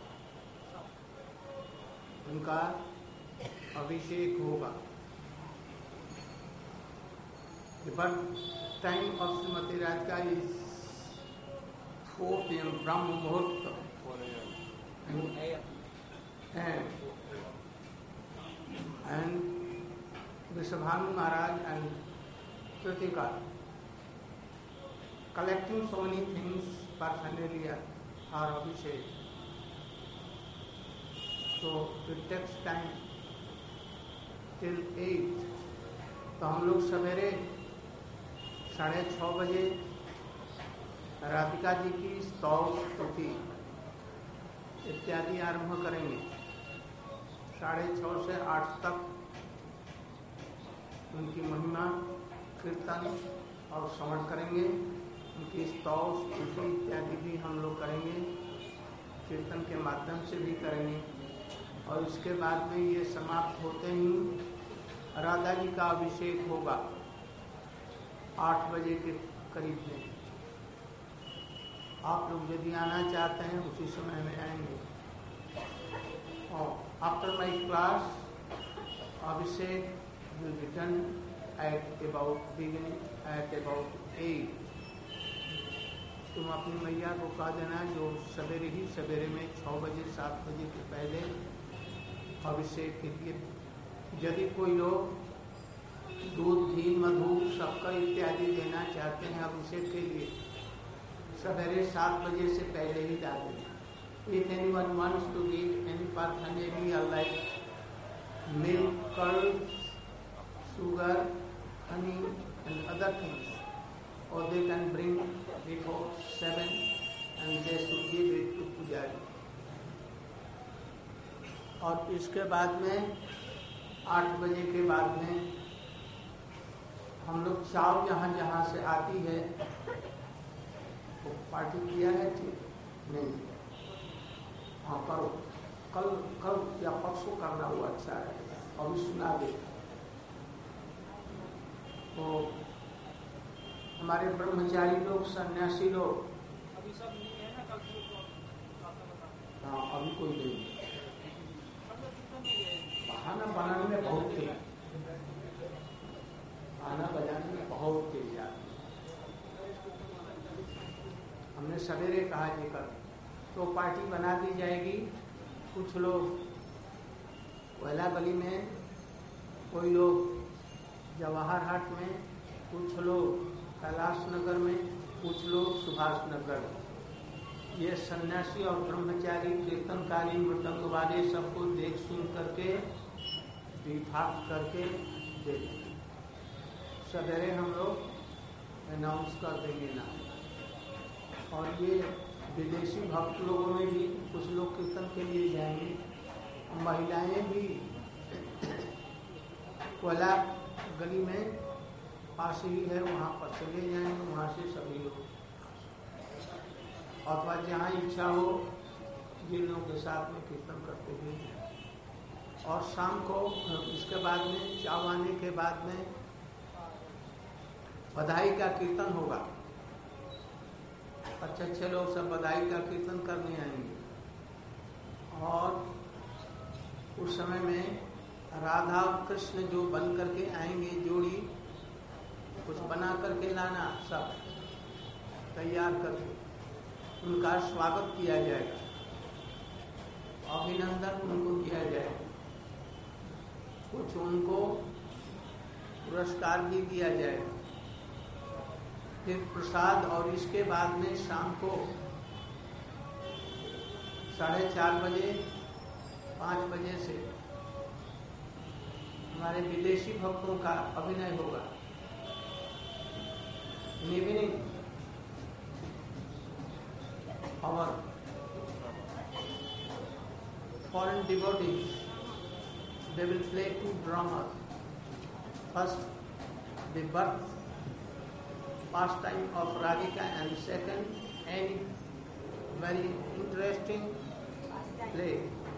उनका अभिषेक होगा। The birth time of Srimati Radhika is four p m Brahma Muhurta. And, and, and Vrishabhanu Maharaj and Kritika collecting so many things paraphernalia are Abhishek. So it takes time till eight. तो हम लोग सवेरे साढ़े छः बजे राधिका जी की स्तव स्तुति इत्यादि आरंभ करेंगे। साढ़े छः से आठ तक उनकी महिमा कीर्तन और श्रवण करेंगे। उनकी स्तव स्तुति इत्यादि भी हम लोग करेंगे, कीर्तन के माध्यम से भी करेंगे। और उसके बाद में ये समाप्त होते ही राधा जी का अभिषेक होगा आठ बजे के करीब में। आप लोग यदि आना चाहते हैं उसी समय में आएंगे। और after my class Abhishek will be done at about beginning at about at तुम अपनी मैया को कह देना जो सवेरे ही सवेरे में छः बजे सात बजे के पहले अभिषेक के लिए, यदि कोई लोग दूध घी मधु शक्कर इत्यादि देना चाहते हैं अभिषेक के लिए, सवेरे सात बजे से पहले ही डाल देना। If anyone wants to give any paraphernalia like milk, curds, sugar, honey and other things, or they can bring before seven and they should give it to Pujari. और इसके बाद में आठ बजे के बाद में हम लोग चाव जहाँ जहाँ से आती है वो पार्टी किया है ठीक नहीं, हाँ करो, कल कल या परसों करना हुआ अच्छा है, अभी सुना दे। तो हमारे ब्रह्मचारी लोग, सन्यासी लोग, अभी सब नहीं है ना, कल हाँ अभी कोई नहीं, बहाना बनाने में बहुत तेज, बहाना बजाने में बहुत तेज आदमी। हमने सवेरे कहा जी कर तो पार्टी बना दी जाएगी। कुछ लोग कोयला गली में, कोई लोग जवाहर हाट में, कुछ लोग कैलाश नगर में, कुछ लोग सुभाष नगर में। ये सन्यासी और ब्रह्मचारी कीर्तनकारी मृदंग वाले सबको देख सुन करके विभाग करके दे देंगे। सवेरे हम लोग अनाउंस कर देंगे ना। और ये विदेशी भक्त लोगों में भी कुछ लोग कीर्तन के लिए जाएंगे, महिलाएं भी कोयला गली में पास ही है वहाँ पर चले जाएंगे, वहाँ से सभी लोग, अथवा जहाँ इच्छा हो जिन लोगों के साथ में कीर्तन करते हुए। और शाम को इसके बाद में चाव आने के बाद में बधाई का कीर्तन होगा। अच्छे अच्छे लोग सब बधाई का कीर्तन करने आएंगे। और उस समय में राधा और कृष्ण जो बन करके आएंगे जोड़ी, कुछ बना करके लाना, सब तैयार करके उनका स्वागत किया जाएगा, अभिनंदन उनको दिया जाएगा, कुछ उनको पुरस्कार भी दिया जाएगा। फिर प्रसाद, और इसके बाद में शाम को साढ़े चार बजे पाँच बजे से हमारे विदेशी भक्तों का अभिनय होगा। In evening, our foreign devotees, they will play two dramas. First, the birth pastime of Radhika, and second, any very interesting play.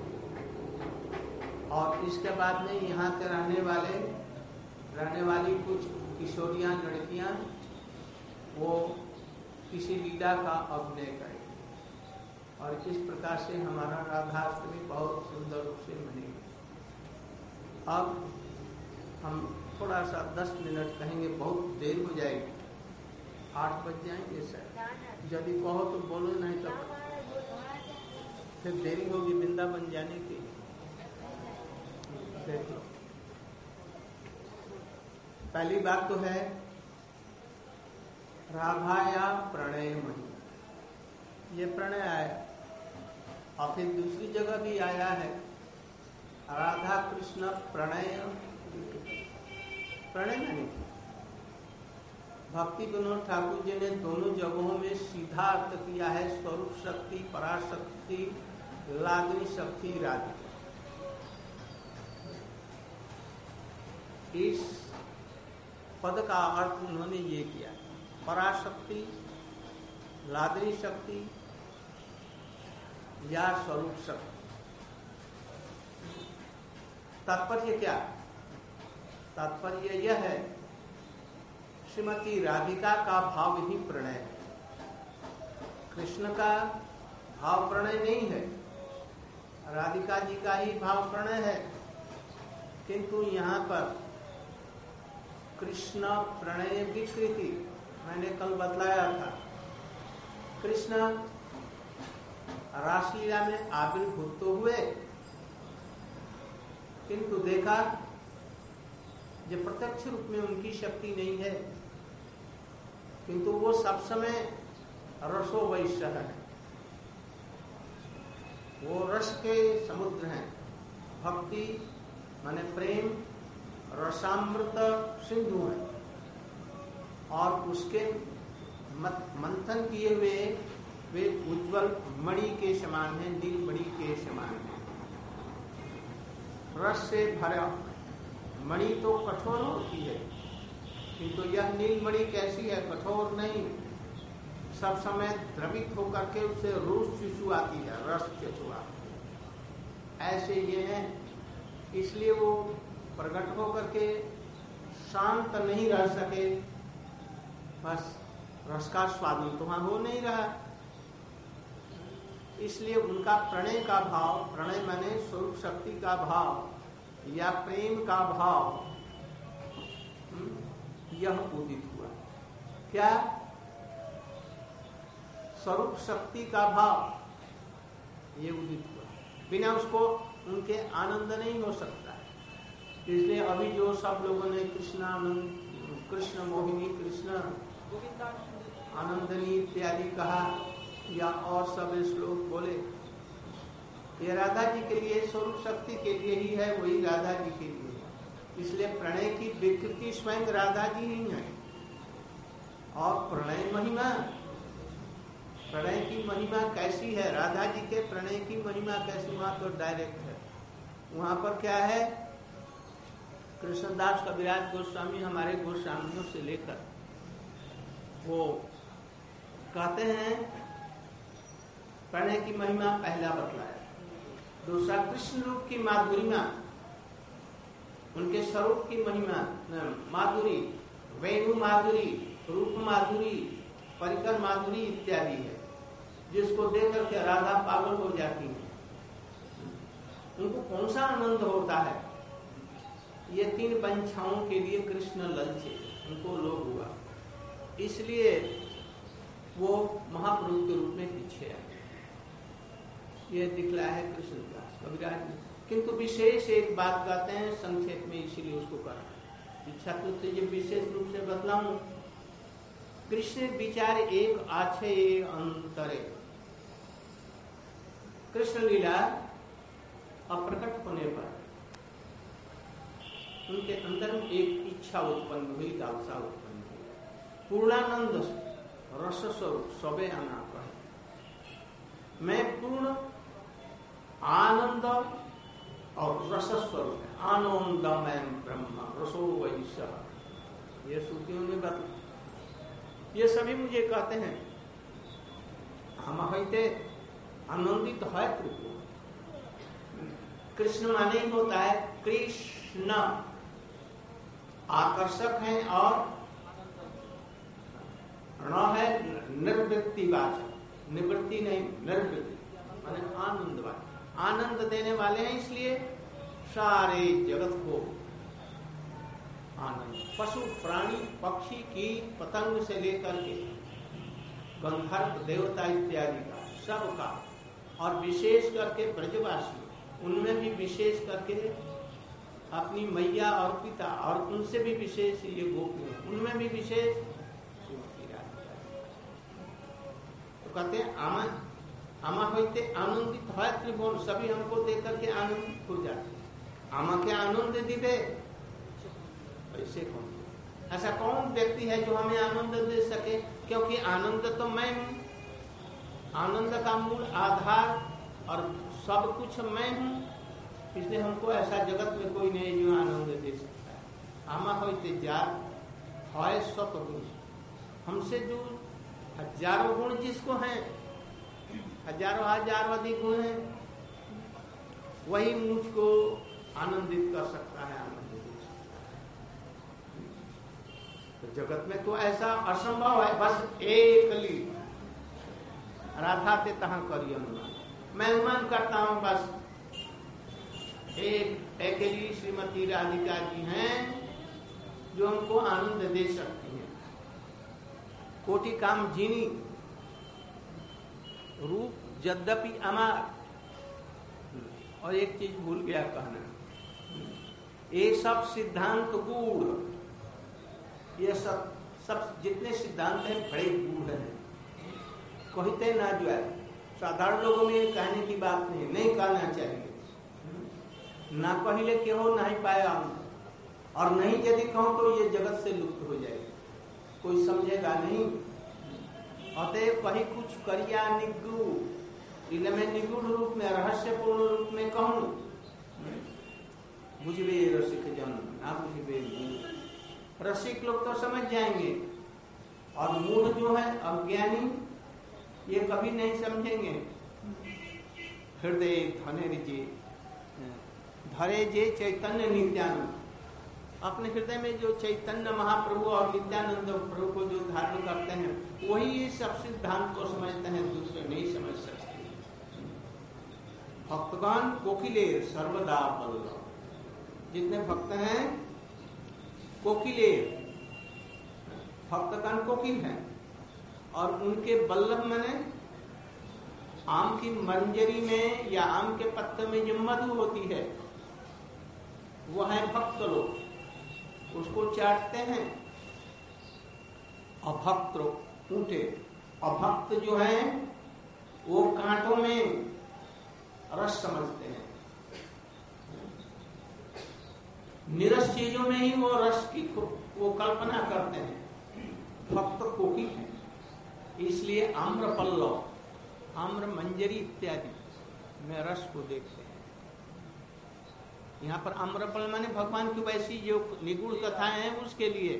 और इसके बाद में यहाँ के रहने वाले रहने वाली कुछ किशोरियाँ लड़कियाँ वो किसी लीला का अभिनय करेंगी। और इस प्रकार से हमारा राधाष्टमी बहुत सुंदर रूप से मनेगी। अब हम थोड़ा सा दस मिनट कहेंगे, बहुत देर हो जाएगी, आठ बज जाएंगे सर। यदि कहो तो बोलो, नहीं तो फिर देरी होगी वृंदावन जाने की। देखो, पहली बात तो है राधाया प्रणय मणि, ये प्रणय आया। और फिर दूसरी जगह भी आया है राधा कृष्ण प्रणय प्रणय मणि। भक्ति विनोद ठाकुर जी ने दोनों जगहों में सीधा अर्थ किया है, स्वरूप शक्ति, पराशक्ति, लागिनी शक्ति, राधिका। इस पद का अर्थ उन्होंने ये किया, पराशक्ति, लागिनी शक्ति या स्वरूप शक्ति। तात्पर्य क्या? तात्पर्य यह है, श्रीमती राधिका का भाव ही प्रणय है, कृष्ण का भाव प्रणय नहीं है, राधिका जी का ही भाव प्रणय है। किंतु यहाँ पर कृष्ण प्रणय विकृति, मैंने कल बतलाया था, कृष्ण रासलीला में आविर्भूत तो हुए, किंतु देखा जो प्रत्यक्ष रूप में उनकी शक्ति नहीं है, किंतु वो सब समय रसो वैश्य है, वो रस के समुद्र हैं। भक्ति माने प्रेम रसामृत सिंधु है, और उसके मंथन किए हुए वे उज्जवल मणि के समान है, नील मणि के समान है। रस से भरा मणि तो कठोर होती है, किंतु यह नील मणि कैसी है? कठोर नहीं, सब समय द्रवित होकर के उससे रूस शिशु आती है, रस चुआ। ऐसे ये हैं, इसलिए वो प्रकट होकर के शांत नहीं रह सके, बस रस का स्वाद तो वहां हो नहीं रहा, इसलिए उनका प्रणय का भाव, प्रणय माने स्वरूप शक्ति का भाव या प्रेम का भाव, यह उदित हुआ। क्या? स्वरूप शक्ति का भाव ये उदित हुआ, बिना उसको उनके आनंद नहीं हो सकता। इसलिए अभी जो सब लोगों ने कृष्ण आनंद, कृष्ण मोहिनी, कृष्ण आनंदनी इत्यादि कहा या और सब श्लोक बोले, ये राधा जी के लिए, स्वरूप शक्ति के लिए ही है, वही राधा जी के लिए। इसलिए प्रणय की विकृति स्वयं राधा जी ही है। और प्रणय महिमा, प्रणय की महिमा कैसी है? राधा जी के प्रणय की महिमा कैसी? वहां तो डायरेक्ट है। वहां पर क्या है? कृष्णदास कविराज गोस्वामी हमारे गोस्वामियों से लेकर वो कहते हैं, प्रणय की महिमा पहला बतलाया, दूसरा कृष्ण रूप की माधुरिमा, उनके स्वरूप की महिमा, माधुरी, वेणु माधुरी, रूप माधुरी, परिकर माधुरी इत्यादि है, जिसको देखकर के राधा पागल हो जाती है। उनको कौन सा आनंद होता है? ये तीन पंचाओं के लिए कृष्ण ललचे, उनको लोभ हुआ, इसलिए वो महाप्रभु के रूप में पीछे आए। ये दिखलाया है कृष्णदास कविराज ने। किंतु विशेष एक बात कहते हैं संक्षेप में, इसीलिए उसको कहा इच्छा तो ये विशेष रूप से बतलाऊं। कृष्ण विचार एक आछे अंतरे, कृष्ण लीला अप्रकट होने पर उनके अंदर में एक इच्छा उत्पन्न हुई, लालसा उत्पन्न हुई। पूर्णानंद रस स्वरूप सबे आना कहे, मैं पूर्ण आनंद और रस स्वरूप है, आनंदमय ब्रह्म रसो वैश्य, ये श्रुतियों ने बता, ये सभी मुझे कहते हैं हम कहते आनंदित है कृष्ण। कृष्ण माने ही होता है कृष्ण, आकर्षक है, और न है निर्वृत्ति वाचक, निवृत्ति नहीं, निर्वृत्ति माने आनंद वाचक, आनंद देने वाले हैं। इसलिए सारे जगत को आनंद, पशु प्राणी पक्षी की पतंग से लेकर के गंधर्व देवता इत्यादि का, सबका, और विशेष करके ब्रजवासी, उनमें भी विशेष करके अपनी मैया और पिता, और उनसे भी विशेष ये गोपी, उनमें भी विशेष तो कहते हैं आमा आमा होते आनंदित है त्रिभुवन, सभी हमको देख करके आनंदित हो जाते। आमा के आनंद दिवे, ऐसे कौन, ऐसा कौन व्यक्ति है जो हमें आनंद दे सके? क्योंकि आनंद तो मैं हूं, आनंद का मूल आधार और सब कुछ मैं हूं, इसलिए हमको ऐसा जगत में कोई नहीं जो आनंद दे सकता है। आमा होते जार है स्वत गुण, हमसे जो हजारों गुण जिसको हैं, हजारों हजारों अधिक गुण हैं, वही मुझको आनंदित कर सकता है, आनंदित दे सकता है। तो जगत में तो ऐसा असंभव है, बस एक ली राधा ते तहां करिए अनुमान, मैं अनुमान करता हूं, बस एक अकेली श्रीमती राधिका जी हैं जो हमको आनंद दे सकती हैं। कोटि काम जीनी रूप यद्यपि अमार। और एक चीज भूल गया कहना, ये सब सिद्धांत गूढ़, ये सब सब जितने सिद्धांत हैं बड़े गूढ़ हैं, कहते ना जो है। साधारण लोगों में कहने की बात नहीं, नहीं कहना चाहिए। ना कहले के हो नहीं पाया, और नहीं यदि कहो तो ये जगत से लुप्त हो जाएगी, कोई समझेगा नहीं। अतएव कहीं कुछ करिया निगूढ़, इन्हें मैं निगूढ़ रूप में, रहस्यपूर्ण रूप में कहूं, बुझबे रसिक जन ना बुझबे मूढ़। रसिक लोग तो समझ जाएंगे, और मूढ़ जो है अज्ञानी, ये कभी नहीं समझेंगे। हृदय धने जी धरे जे चैतन्य नित्यानंद, अपने हृदय में जो चैतन्य महाप्रभु और नित्यानंद प्रभु को जो धारण करते हैं, वही इस सब सिद्धांत को समझते हैं, दूसरे नहीं समझ सकते। भक्तगण कोकिले सर्वदा बल्लभ, जितने भक्त हैं कोकिले, भक्तगण कोकिल हैं, और उनके बल्लभ माने आम की मंजरी में या आम के पत्ते में जो मधु होती है, वह है भक्त लोग, उसको चाटते हैं। अभक्त ऊंटे, अभक्त जो है वो कांटों में रस समझते हैं, निरस चीजों में ही वो रस की वो कल्पना करते हैं। भक्त कोकिल है, इसलिए आम्र पल्लव, आम्र मंजरी इत्यादि में रस को देखते हैं। यहाँ पर आम्रफल माने भगवान की वैसी जो निगूढ़ कथाएं हैं उसके लिए।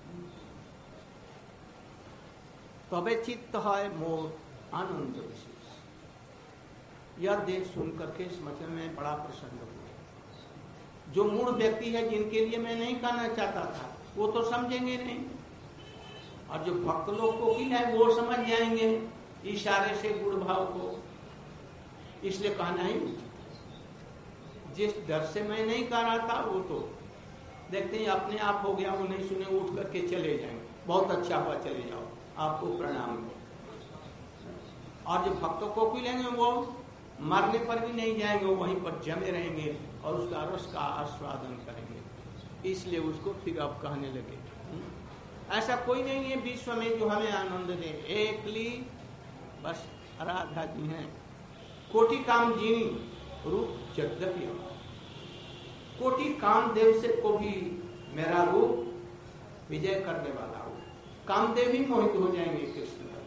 तबे चित्त है मोर आनंद विशेष, यह देख सुन करके इस मतलब में बड़ा प्रसन्न हुआ। जो मूढ़ व्यक्ति है, जिनके लिए मैं नहीं कहना चाहता था, वो तो समझेंगे नहीं, और जो भक्त लोग कोकिल है वो समझ जाएंगे इशारे से गुण भाव को। इसलिए कहना ही उचित। जिस डर से मैं नहीं कर रहा था, वो तो देखते हैं अपने आप हो गया, वो नहीं सुने उठ करके चले जाएंगे, बहुत अच्छा हुआ, चले जाओ, आपको प्रणाम हो। और जो भक्तों को भी लेंगे, वो मरने पर भी नहीं जाएंगे, वो वहीं पर जमे रहेंगे और उसका रस का आस्वादन करेंगे। इसलिए उसको फिर अब कहने लगे, ऐसा कोई नहीं है विश्व में जो हमें आनंद दे, एक ली बस राधा जी हैं। कोटि काम जीनी रूप यद्यपि, कोटि कामदेव से को भी मेरा रूप विजय करने वाला हो। कामदेव ही मोहित हो जाएंगे कृष्ण में।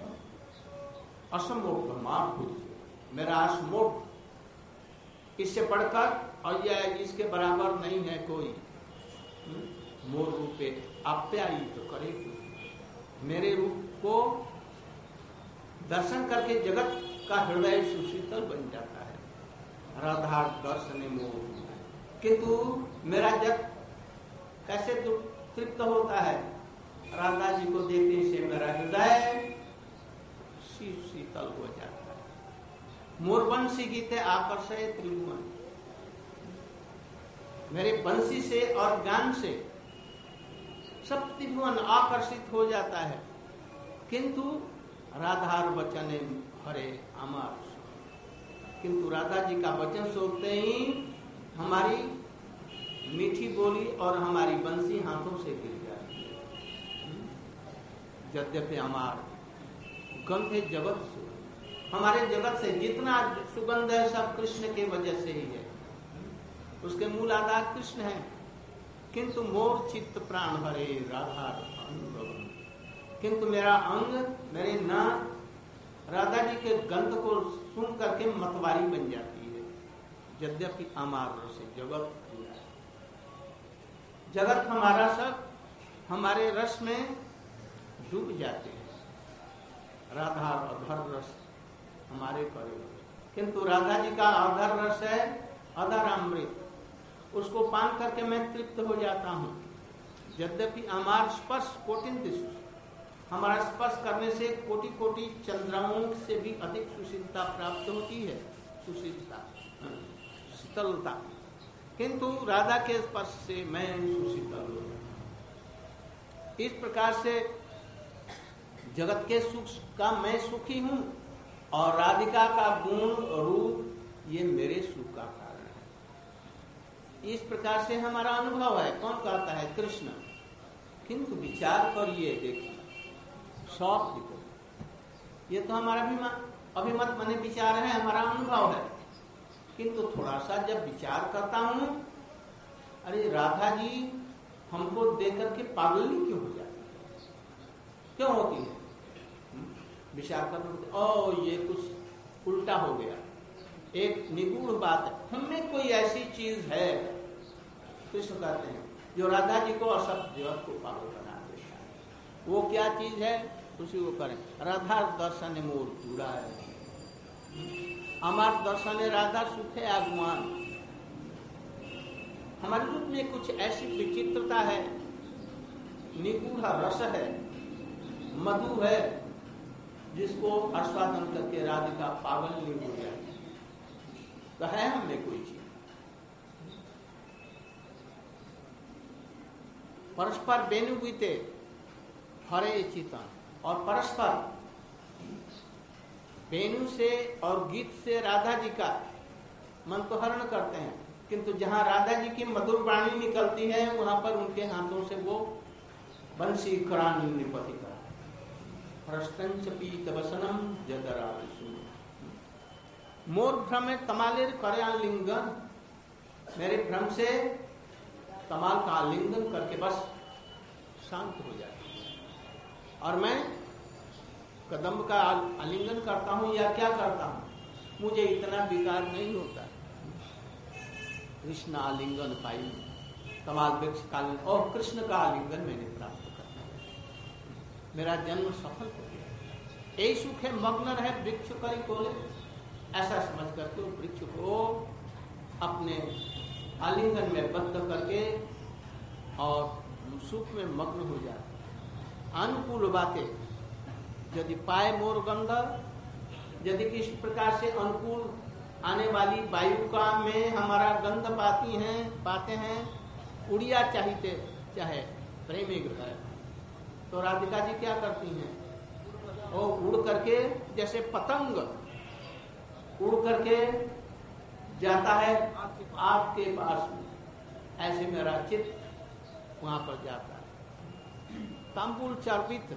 असमोक्त मार्ग, मेरा असमोक्त, इससे बढ़कर और या इसके बराबर नहीं है कोई। मोर रूपे आप्यायित तो करे, मेरे रूप को दर्शन करके जगत का हृदय सुशीतल बन जाता है। राधा दर्शन मोह, किंतु मेरा जग कैसे तृप्त होता है, राधा जी को देखने से मेरा हृदय शीतल हो जाता है। मोर बंसी गीते आकर्षय त्रिभुवन, मेरे बंसी से और गान से सब त्रिभुवन आकर्षित हो जाता है। किंतु राधार वचन हरे अमर, किंतु राधा जी का वचन सुनते ही हमारी मीठी बोली और हमारी बंसी हाथों से गिर जाती है। यद्यपि हमार गंध है जगत से, हमारे जगत से जितना सुगंध है सब कृष्ण के वजह से ही है, उसके मूल आधार कृष्ण है। किंतु मोर चित्त प्राण हरे राधा अनुभव, किंतु मेरा अंग, मेरे नाक राधा जी के गंध को सुन करके मतवारी बन जाती है। यद्यपि अमार से जगत, जगत हमारा सब हमारे रस में डूब जाते हैं। राधा अधर रस हमारे करे, किंतु राधा जी का अधर रस है अधर अमृत, उसको पान करके मैं तृप्त हो जाता हूँ। यद्यपि अमार स्पर्श कोटिन दिशु, हमारा स्पर्श करने से कोटि कोटि चंद्राओं से भी अधिक सुशीलता प्राप्त होती है, सुशीलता शीतलता, किंतु राधा के स्पर्श से मैं सुशीतल हो जाता। इस प्रकार से जगत के सुख का मैं सुखी हूं और राधिका का गुण रूप ये मेरे सुख का कारण है। इस प्रकार से हमारा अनुभव है। कौन कहता है? कृष्ण। किंतु विचार करिए, देखिए सॉफ्ट देखो, ये तो हमारा अभिमत अभिमत मने विचार है, हमारा अनुभव है। किंतु थोड़ा सा जब विचार करता हूं, अरे राधा जी हमको देख करके पागल क्यों हो जाती है? क्यों होती है? विचार कर, ओ ये कुछ उल्टा हो गया। एक निगूढ़ बात है, हमें कोई ऐसी चीज है, कृष्ण कहते हैं, जो राधा जी को और सब जगत को पागल बना देता है। वो क्या चीज है? उसी को करें। राधा दर्शन मोर जुड़ा है, अमार दर्शन राधा सुखे आगमान। हमारे रूप में कुछ ऐसी विचित्रता है, निगूढ़ रस है, मधु है, जिसको आस्वादन करके राधिका पागल नहीं हो जाती। तो है हमें कोई चीज। परस्पर बेनुगीते हरे चितन, और परस्पर वेणु से और गीत से राधा जी का मन तो हरण करते हैं, किंतु जहां राधा जी की मधुर वाणी निकलती है वहां पर उनके हाथों से वो बंसी करानी निपति का हृष्टंच पीत वसनम जदरा मोर भ्रम तमालेर करे आलिंगन। मेरे भ्रम से तमाल का आलिंगन करके बस शांत हो जाए, और मैं कदम का आलिंगन करता हूं या क्या करता हूं, मुझे इतना विकार नहीं होता। कृष्ण आलिंगन पाई, कमाल वृक्ष का आलिंगन, और कृष्ण का आलिंगन मैंने प्राप्त कर लिया, मेरा जन्म सफल हो गया। यही सुख है, मग्न रहे वृक्ष करी कोले, ऐसा समझ करके वृक्ष को अपने आलिंगन में बद्ध करके और सुख में मग्न हो जाते। अनुकूल बातें यदि पाए मोर गंध, यदि किस प्रकार से अनुकूल आने वाली वायु का में हमारा गंध पाती हैं पाते हैं, उड़िया चाहिए चाहे प्रेमी ग्रह, तो राधिका जी क्या करती हैं? वो उड़ करके जैसे पतंग उड़ करके जाता है आपके पास में, ऐसे मेरा चित्त वहां पर जाता है। तांबुल चर्पित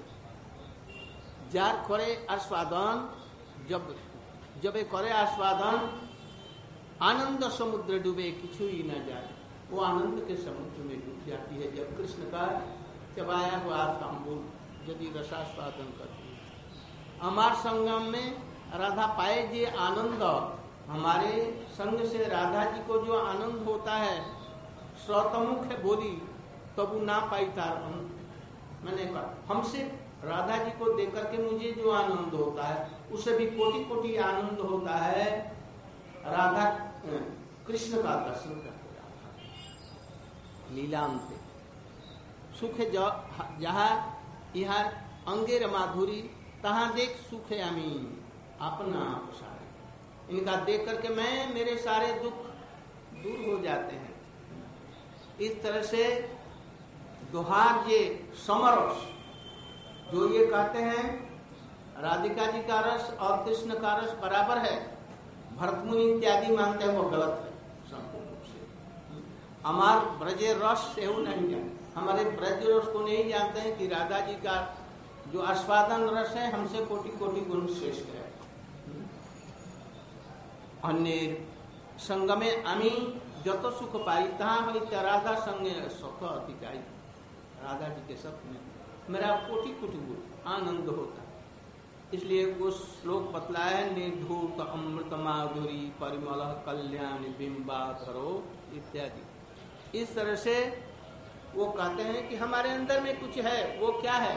जार करे आस्वादन, जब जब करे आस्वादन आनंद समुद्र डूबे किछु ही न जाए, वो आनंद के समुद्र में डूब जाती है जब कृष्ण का चबाया हुआ तांबुल यदि रसास्वादन करती है। हमार संगम में राधा पाए जे आनंद, हमारे संग से राधा जी को जो आनंद होता है, श्रोतमुख है बोली तब ना पाई तार। मैंने कहा हमसे राधा जी को देख करके मुझे जो आनंद होता है उससे भी कोटि कोटि आनंद होता है राधा कृष्ण का दर्शन करके। लीलांते सुख जहाँ यहाँ अंगेर माधुरी तहाँ देख सुख अमी अपना आप सारे। इनका देख करके मैं मेरे सारे दुख दूर हो जाते हैं। इस तरह से दोहार ये समरस जो ये कहते हैं राधिका जी का रस और कृष्ण का रस बराबर है, भरतमुनि इत्यादि मानते हैं वो गलत है संपूर्ण रूप से। हमार ब्रजे रस से वो नहीं जानते, हमारे ब्रज रस को नहीं जानते हैं कि राधा जी का जो आस्वादन रस है हमसे कोटि कोटि गुण श्रेष्ठ है। अन्य संगमे अमी जतो सुख पाई तहाँ हई राधा संगे सुख अधिकारी। राधा जी के सत्य में मेरा कोटि कोटि गुण आनंद होता है। इसलिए वो श्लोक बतलाया है, निर्धूत अमृत माधुरी परिमल कल्याण बिंबाधरो इत्यादि। इस तरह से वो कहते हैं कि हमारे अंदर में कुछ है, वो क्या है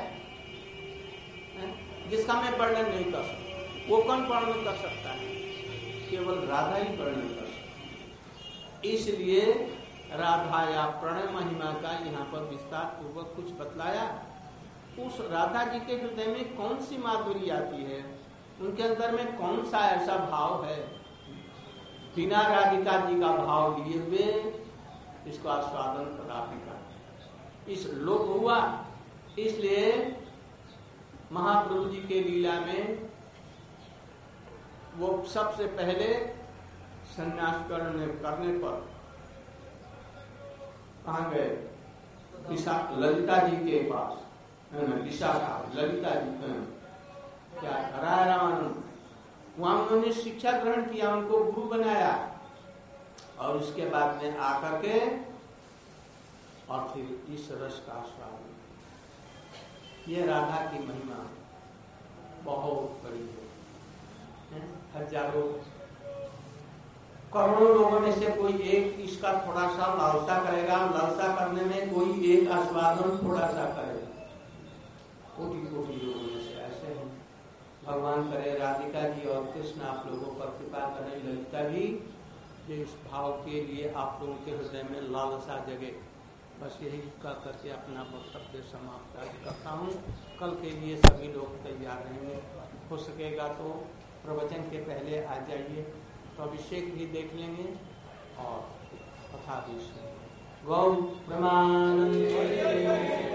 जिसका मैं वर्णन नहीं कर सकता। वो कौन वर्णन कर सकता है? केवल राधा ही वर्णन कर सकती। इसलिए राधा या प्रणय महिमा का यहाँ पर विस्तार पूर्वक कुछ बतलाया। उस राधा जी के हृदय में कौन सी माधुरी आती है, उनके अंदर में कौन सा ऐसा भाव है, बिना राधिका जी का भाव लिए हुए इसको आस्वादन कदापि का इस लोक हुआ। इसलिए महाप्रभु जी के लीला में वो सबसे पहले संन्यास करने करने पर कहाँ गए? ललिता जी के पास, विशाखा ललिता जी क्या राय रामानंद, वहां उन्होंने शिक्षा ग्रहण किया, उनको गुरु बनाया और उसके बाद में आकर के और फिर इस रस का स्वाद। ये राधा की महिमा बहुत बड़ी है। हजारों करोड़ों लोगों में से कोई एक इसका थोड़ा सा लालसा करेगा, लालसा करने में कोई एक आस्वादन थोड़ा सा करेगा, कोटि कोटि लोगों में से ऐसे हैं। भगवान करे राधिका जी और कृष्ण आप लोगों पर कृपा करें, ललिता जी जो इस भाव के लिए आप लोगों के हृदय में लालसा जगे। बस यही कह करके अपना वक्तव्य समाप्त करता हूँ। कल के लिए सभी लोग तैयार रहेंगे, हो सकेगा तो प्रवचन के पहले आ जाइए, तो अभिषेक भी देख लेंगे और कथा भी सुनेंगे। गौ प्रमाण